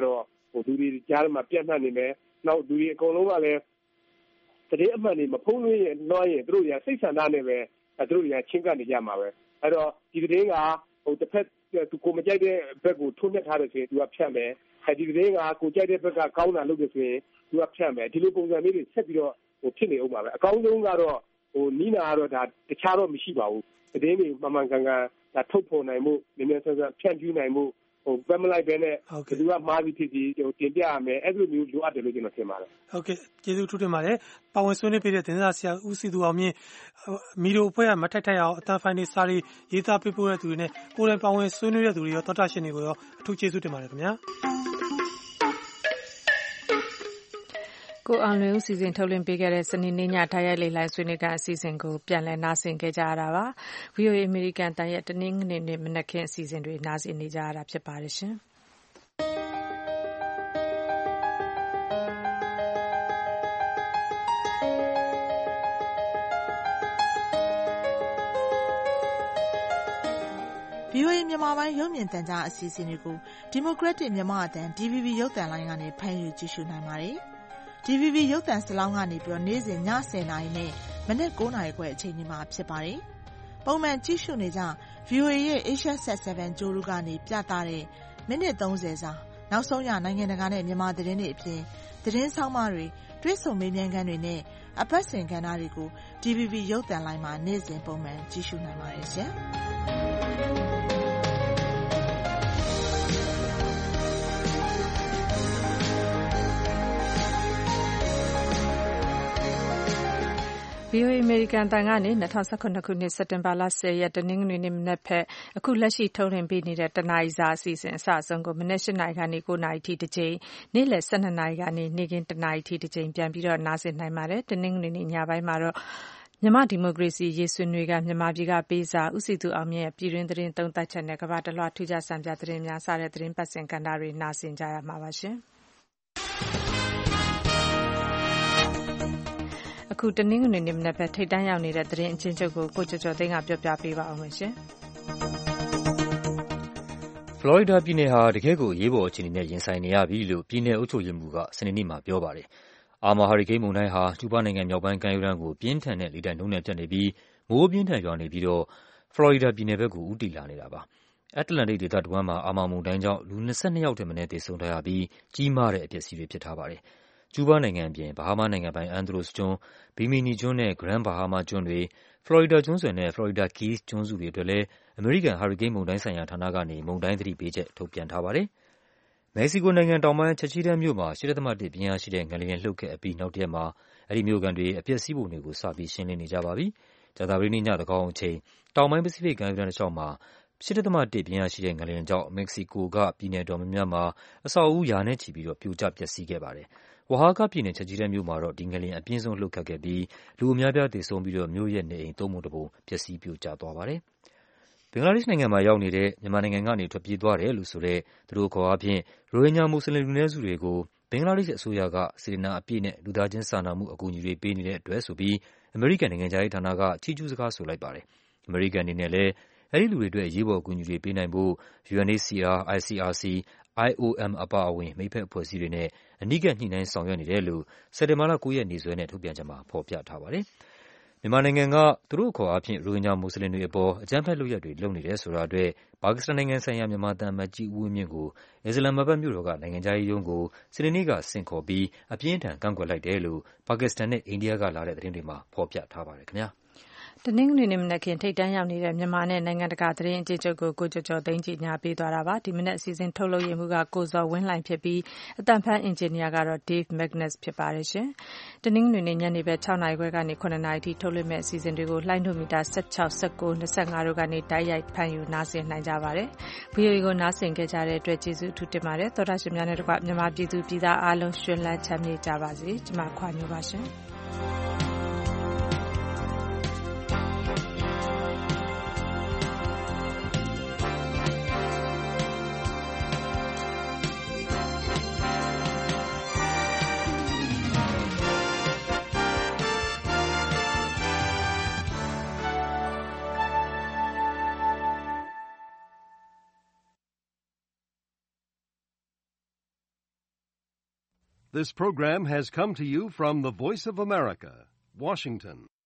ဟိုလူတွေကြားမှာပြန့်နှံ့နေမယ်နောက်လူတွေအကုန်လုံးကလည်းတည်းအမှန်တွေမဖုံးလွှဲရင်လွှမ်းရင်သူတို့တွေကစိတ်ဆန္ဒနဲ့ပဲသူတို့တွေကချင်းကပ်နေကြမှာပဲအဲ့တော့ဒီသတင်းကဟိုတစ်ဖက်သူကိုမကြိုက်တဲ့ဘက်ကိုထုံးနှက်ထားတယ်ဆိုရင်သူကဖြတ်မယ်အဲဒီသတင်းကကိုကြိုက်တဲ့ဘက်ကကောင်းတာလုပ်တယ်ဆိုရင်သူကဖြတ်မယ်ဒီလိုပုံစံမျိုးတွေဆက်ပြီးတော့ဟိုဖြစ်နေအောင်ပါပဲအကောင်းဆုံးကတော့ဟိုနီးနာကတော့ဒါတခြားတော့မရှိပါဘူးသတင်းတွေမှန်မှန်ကန်ကန်ဒါထုတ်ဖော်နိုင်မှုနည်းနည်းဆန်းဆန်းဖြန့်ဖြူးနိုင်မှုဟိုဘယ်မလိုက်ပဲနဲ့ဘယ်သူကမှားပြီးဖြစ်ပြီးဟိုတင်ပြရမယ်အဲ့လိုမျိုးလိုအပ်တယ်လို့ကျွန်တော်ထင်ပါတယ်ဟုတ်ကဲ့ကျေးဇူးထူးတင်ပါတယ်ပါဝင်ဆွေးနွေးပေးတဲ့တင်စားဆရာဦးစီသူအောင်မြင့်မီဒီယိုအဖွဲ့ကမထိုက်ထိုက်အောင်အတန်းဖိုင်နေစာရေးရေးသားပေးပို့တဲ့သူတွေနဲ့ကိုယ်တိုင်ပါဝင်ဆွေးနွေးတဲ့သူတွေရောတော်တာရှင်တွေကိုရောအထူးကျေးဇူးတင်ပါတယ်ခင်ဗျာကိုအောင်လွင်ဦးစီစဉ်ထုတ်လွှင့်ပေးခဲ့တဲ့စနေနေ့ညထားရိုက်လေလိုင်းဆွေးနွေးကအစီအစဉ်ကိုပြန်လည်နားဆင်ခဲ့ကြရတာပါ ဗီအိုအေ အမေရိကန်တန်ရဲ့တနင်္ဂနွေနေ့မနက်ခင်းအစီအစဉ်တွေနားဆင်နေကြရတာဖြစ်ပါတယ်ရှင်ဗီအိုအေမြန်မာပိုင်းရုပ်မြင်သံကြားအစီအစဉ်တွေကို Democratic မြန်မာအသံ ဒီ ဗီ ဘီ ရုပ်သံလိုင်းကနေဖမ်းယူကြည့်ရှုနိုင်ပါတယ်။ ဒီ ဗီ ဘီ ရုပ်သံစလောင်းကနေပြီးတော့နေ့စဉ်ညဆယ်နာရီနဲ့မနက်ကိုးနာရီခွဲအချိန်ဒီမှာဖြစ်ပါတယ်။ပုံမှန်ကြည့်ရှုနေကြ ဗီအိုအေရဲ့ Asia Sat ဆယ် ကြိုးရူကနေပြသတဲ့မိနစ်သုံးဆယ်စာနောက်ဆုံးရနိုင်ငံတကာနဲ့မြန်မာသတင်းတွေအပြင်သတင်းဆောင်မတွေတွေ့ဆုံမေးမြန်းခန်းတွေနဲ့အပတ်စဉ်ကဏ္ဍတွေကို ဒီ ဗီ ဘီ ရုပ်သံလိုင်းမှာနေ့စဉ်ပုံမှန်ကြည့်ရှုနိုင်ပါတယ်ရှင်။ဗီအိုအေ အမေရိကန်အသံကနေ၂၀၁၇ခုနှစ်စက်တင်ဘာလဆယ်ရက်တနင်္ဂနွေနေ့မနက်ဘက်အခုလက်ရှိထုတ်လွှင့်ပေးနေတဲ့တနာရီစာအစီအစဉ်အစအဆုံးကိုမနက်၈နာရီကနေ၉နာရီထိတစ်ကြိမ်နေ့လယ်၁၂နာရီကနေနေ့ခင်းတစ်နာရီထိတစ်ကြိမ်ပြန်ပြီးတော့နားဆင်နိုင်ပါတယ်။တနင်္ဂနွေနေ့ညပိုင်းမှာတော့မြန်မာဒီမိုကရေစီရေးဆွေးနွေးကမြန်မာပြည်ကပေးစာဦးစီသူအောင်မြင့်ရဲ့ပြည်တွင်းသတင်းသုံးသပ်ချက်နဲ့ကမ္ဘာတလွှာထူးခြားစံပြသတင်းများစတဲ့သတင်းပတ်စဉ်ကဏ္ဍတွေနားဆင်ကြရမှာပါရှင်။အခုတနင်္ဂနွေနေ့မနက်ဘက်ထိပ်တန်းရောက်နေတဲ့သတင်းအချင်းချုပ်ကိုကိုကျော်ကျော်သိန်းကပြောပြပေးပါအောင်ရှင်။ ဖလော်ရီဒါပြည်နယ်ဟာတကယ့်ကိုအရေးပေါ်အခြေအနေနဲ့ရင်ဆိုင်နေရပြီလို့ပြည်နယ်အုပ်ချုပ်ရေးမှူးကစနေနေ့မှာပြောပါတယ်။အာမာဟာရီကိန်းမုန်တိုင်းဟာကျူးဘားနိုင်ငံမြောက်ပိုင်းကမ်းရိုးတန်းကိုပြင်းထန်တဲ့လေတိုက်နှုန်းနဲ့ဖြတ်နေပြီးမိုးပြင်းထန်ရွာနေပြီးတော့ဖလော်ရီဒါပြည်နယ်ဘက်ကိုဦးတည်လာနေတာပါ။အတ္တလန္တိတ်ဒေသတဝန်းမှာအာမာမုန်တိုင်းကြောင့်လူ၂၂ယောက်ထက်မနည်းသေဆုံးထားရပြီးကြီးမားတဲ့အပျက်အစီးတွေဖြစ်ထားပါတယ်။ကျူးဘားနိုင်ငံအပြင်ဘာဟားမားနိုင်ငံပိုင်အန်ဒရိုစ်ကျွန်း၊ဘီမီနီကျွန်းနဲ့ဂရန်းဘာဟားမားကျွန်းတွေ၊ဖလော်ရီဒါကျွန်းဆွယ်နဲ့ဖလော်ရီဒါကီးစ်ကျွန်းစုတွေအတွက်လည်းအမေရိကန်ဟာရီကိန်းမုန်တိုင်းဆိုင်ရာဌာနကနေမုန်တိုင်းသတိပေးချက်ထုတ်ပြန်ထားပါတယ်။မက္ကဆီကိုနိုင်ငံတောင်ပိုင်းချက်ချီးတန်းမြို့မှာ ရှစ်ဒသမတစ်ပြင်းအားရှိတဲ့ငလျင်လှုပ်ခတ်အပြီးနောက်တရက်မှာအဲဒီမြို့ခံတွေအပျက်အစီးပုံတွေကိုစပြီးရှင်းလင်းနေကြပါပြီ။ကြာသပတေးနေ့ညသန်းခေါင်အချိန်တောင်ပိုင်းပစိဖိတ်ကမ်းရိုးတန်းတလျှောက်မှာရှစ်ဒသမတစ်ပြင်းအားရှိတဲ့ငလျင်ကြောင့်မက္ကဆီကိုကပြည်နယ်အတော်များများမှာအဆောက်အဦးရာနဲ့ချီပြီးတော့ပြိုကျပျက်စီးခဲ့ပါတယ်။ဝဟာကပြည်နယ်ချက်ချီးတန်းမြို့မှာတော့ဒီငလျင်အပြင်းဆုံးလှုပ်ခတ်ခဲ့ပြီးလူအများအပြားသေဆုံးပြီးတော့မြို့ရဲ့နေအိမ်သုံးပုံတစ်ပုံပျက်စီးပြိုကျသွားပါတယ်။ဘင်္ဂလားဒေ့ရှ်နိုင်ငံမှာရောက်နေတဲ့မြန်မာနိုင်ငံကနေထွက်ပြေးသွားတယ်လို့ဆိုတဲ့သူတို့အခေါ်အားဖြင့်ရိုဟင်ဂျာမွတ်စလင်လူနည်းစုတွေကိုဘင်္ဂလားဒေ့ရှ်အစိုးရကစေတနာအပြည့်နဲ့လူသားချင်းစာနာမှုအကူအညီတွေပေးနေတဲ့အတွက်ဆိုပြီးအမေရိကန်နိုင်ငံခြားရေးဌာနကချီးကျူးစကားဆိုလိုက်ပါတယ်။အမေရိကန်အနေနဲ့လည်းအဲဒီလူတွေအတွက်အရေးပေါ်အကူအညီတွေပေးနိုင်ဖို့ ယူအန် အိတ်ချ် စီ အာ အိုင် စီ အာ စီ အိုင် အို အမ် အပါအဝင်မိတ်ဘက်အဖွဲ့အစည်းတွေနဲ့အနီးကပ်ညှိနှိုင်းဆောင်ရွက်နေတယ်လို့စက်တင်ဘာလကိုးရက်နေ့စွဲနဲ့ထုတ်ပြန်ချက်မှာဖော်ပြထားပါတယ်။မြန်မာနိုင်ငံကသူတို့အခေါ်အားဖြင့်ရိုဟင်ဂျာမွတ်စလင်တွေအပေါ်အကြမ်းဖက်လုပ်ရပ်တွေလုပ်နေတယ်ဆိုတာအတွက်ပါကစ္စတန်နိုင်ငံဆိုင်ရာမြန်မာသံအမတ်ကြီးဦးဝင်းမြင့်ကိုအစ္စလာမ်မာဘတ်မြို့တော်ကနိုင်ငံခြားရေးရုံးကိုစနေနေ့ကဆင့်ခေါ်ပြီးအပြင်းအထန်ကန့်ကွက်လိုက်တယ်လို့ပါကစ္စတန်နဲ့အိန္ဒိယကလာတဲ့သတင်းတွေမှာဖော်ပြထားပါတယ်ခင်ဗျာ။တနင်္ဂနွေနေ့မနက်ခင်းထိပ်တန်းရောက်နေတဲ့မြန်မာနဲ့နိုင်ငံတကာသတင်းအကျဉ်းချုပ်ကိုကိုကျော်ကျော်သိန်းကြီးညာပေးသွားတာပါဒီမနက်အစီအစဉ်ထုတ်လုပ်ရမှုကကိုဇော်ဝင်းလှိုင်ဖြစ်ပြီးအတန်ဖန်အင်ဂျင်နီယာကတော့ Dave Magnus ဖြစ်ပါတယ်ရှင်တနင်္ဂနွေနေ့ညနေဘက်၆နာရီခွဲကနေခုနှစ်နာရီထိထုတ်လွှင့်မဲ့အစီအစဉ်တွေကိုလှိုင်းဒိုမီတာ၁၆ ၁၉ ၂၅တို့ကနေတိုက်ရိုက်ဖန်ယူနားဆင်နိုင်ကြပါတယ် ဗီအိုအေ ကိုနားဆင်ကြတဲ့အတွက်ကျေးဇူးအထူးတင်ပါတယ်သောတာရှင်များနဲ့တကွမြန်မာပြည်သူပြည်သားအားလုံးရှင်လန်းချမ်းမြေ့ကြပါစေကျွန်မခွာညိုပါရှင် This program has come to you from the Voice of America, Washington.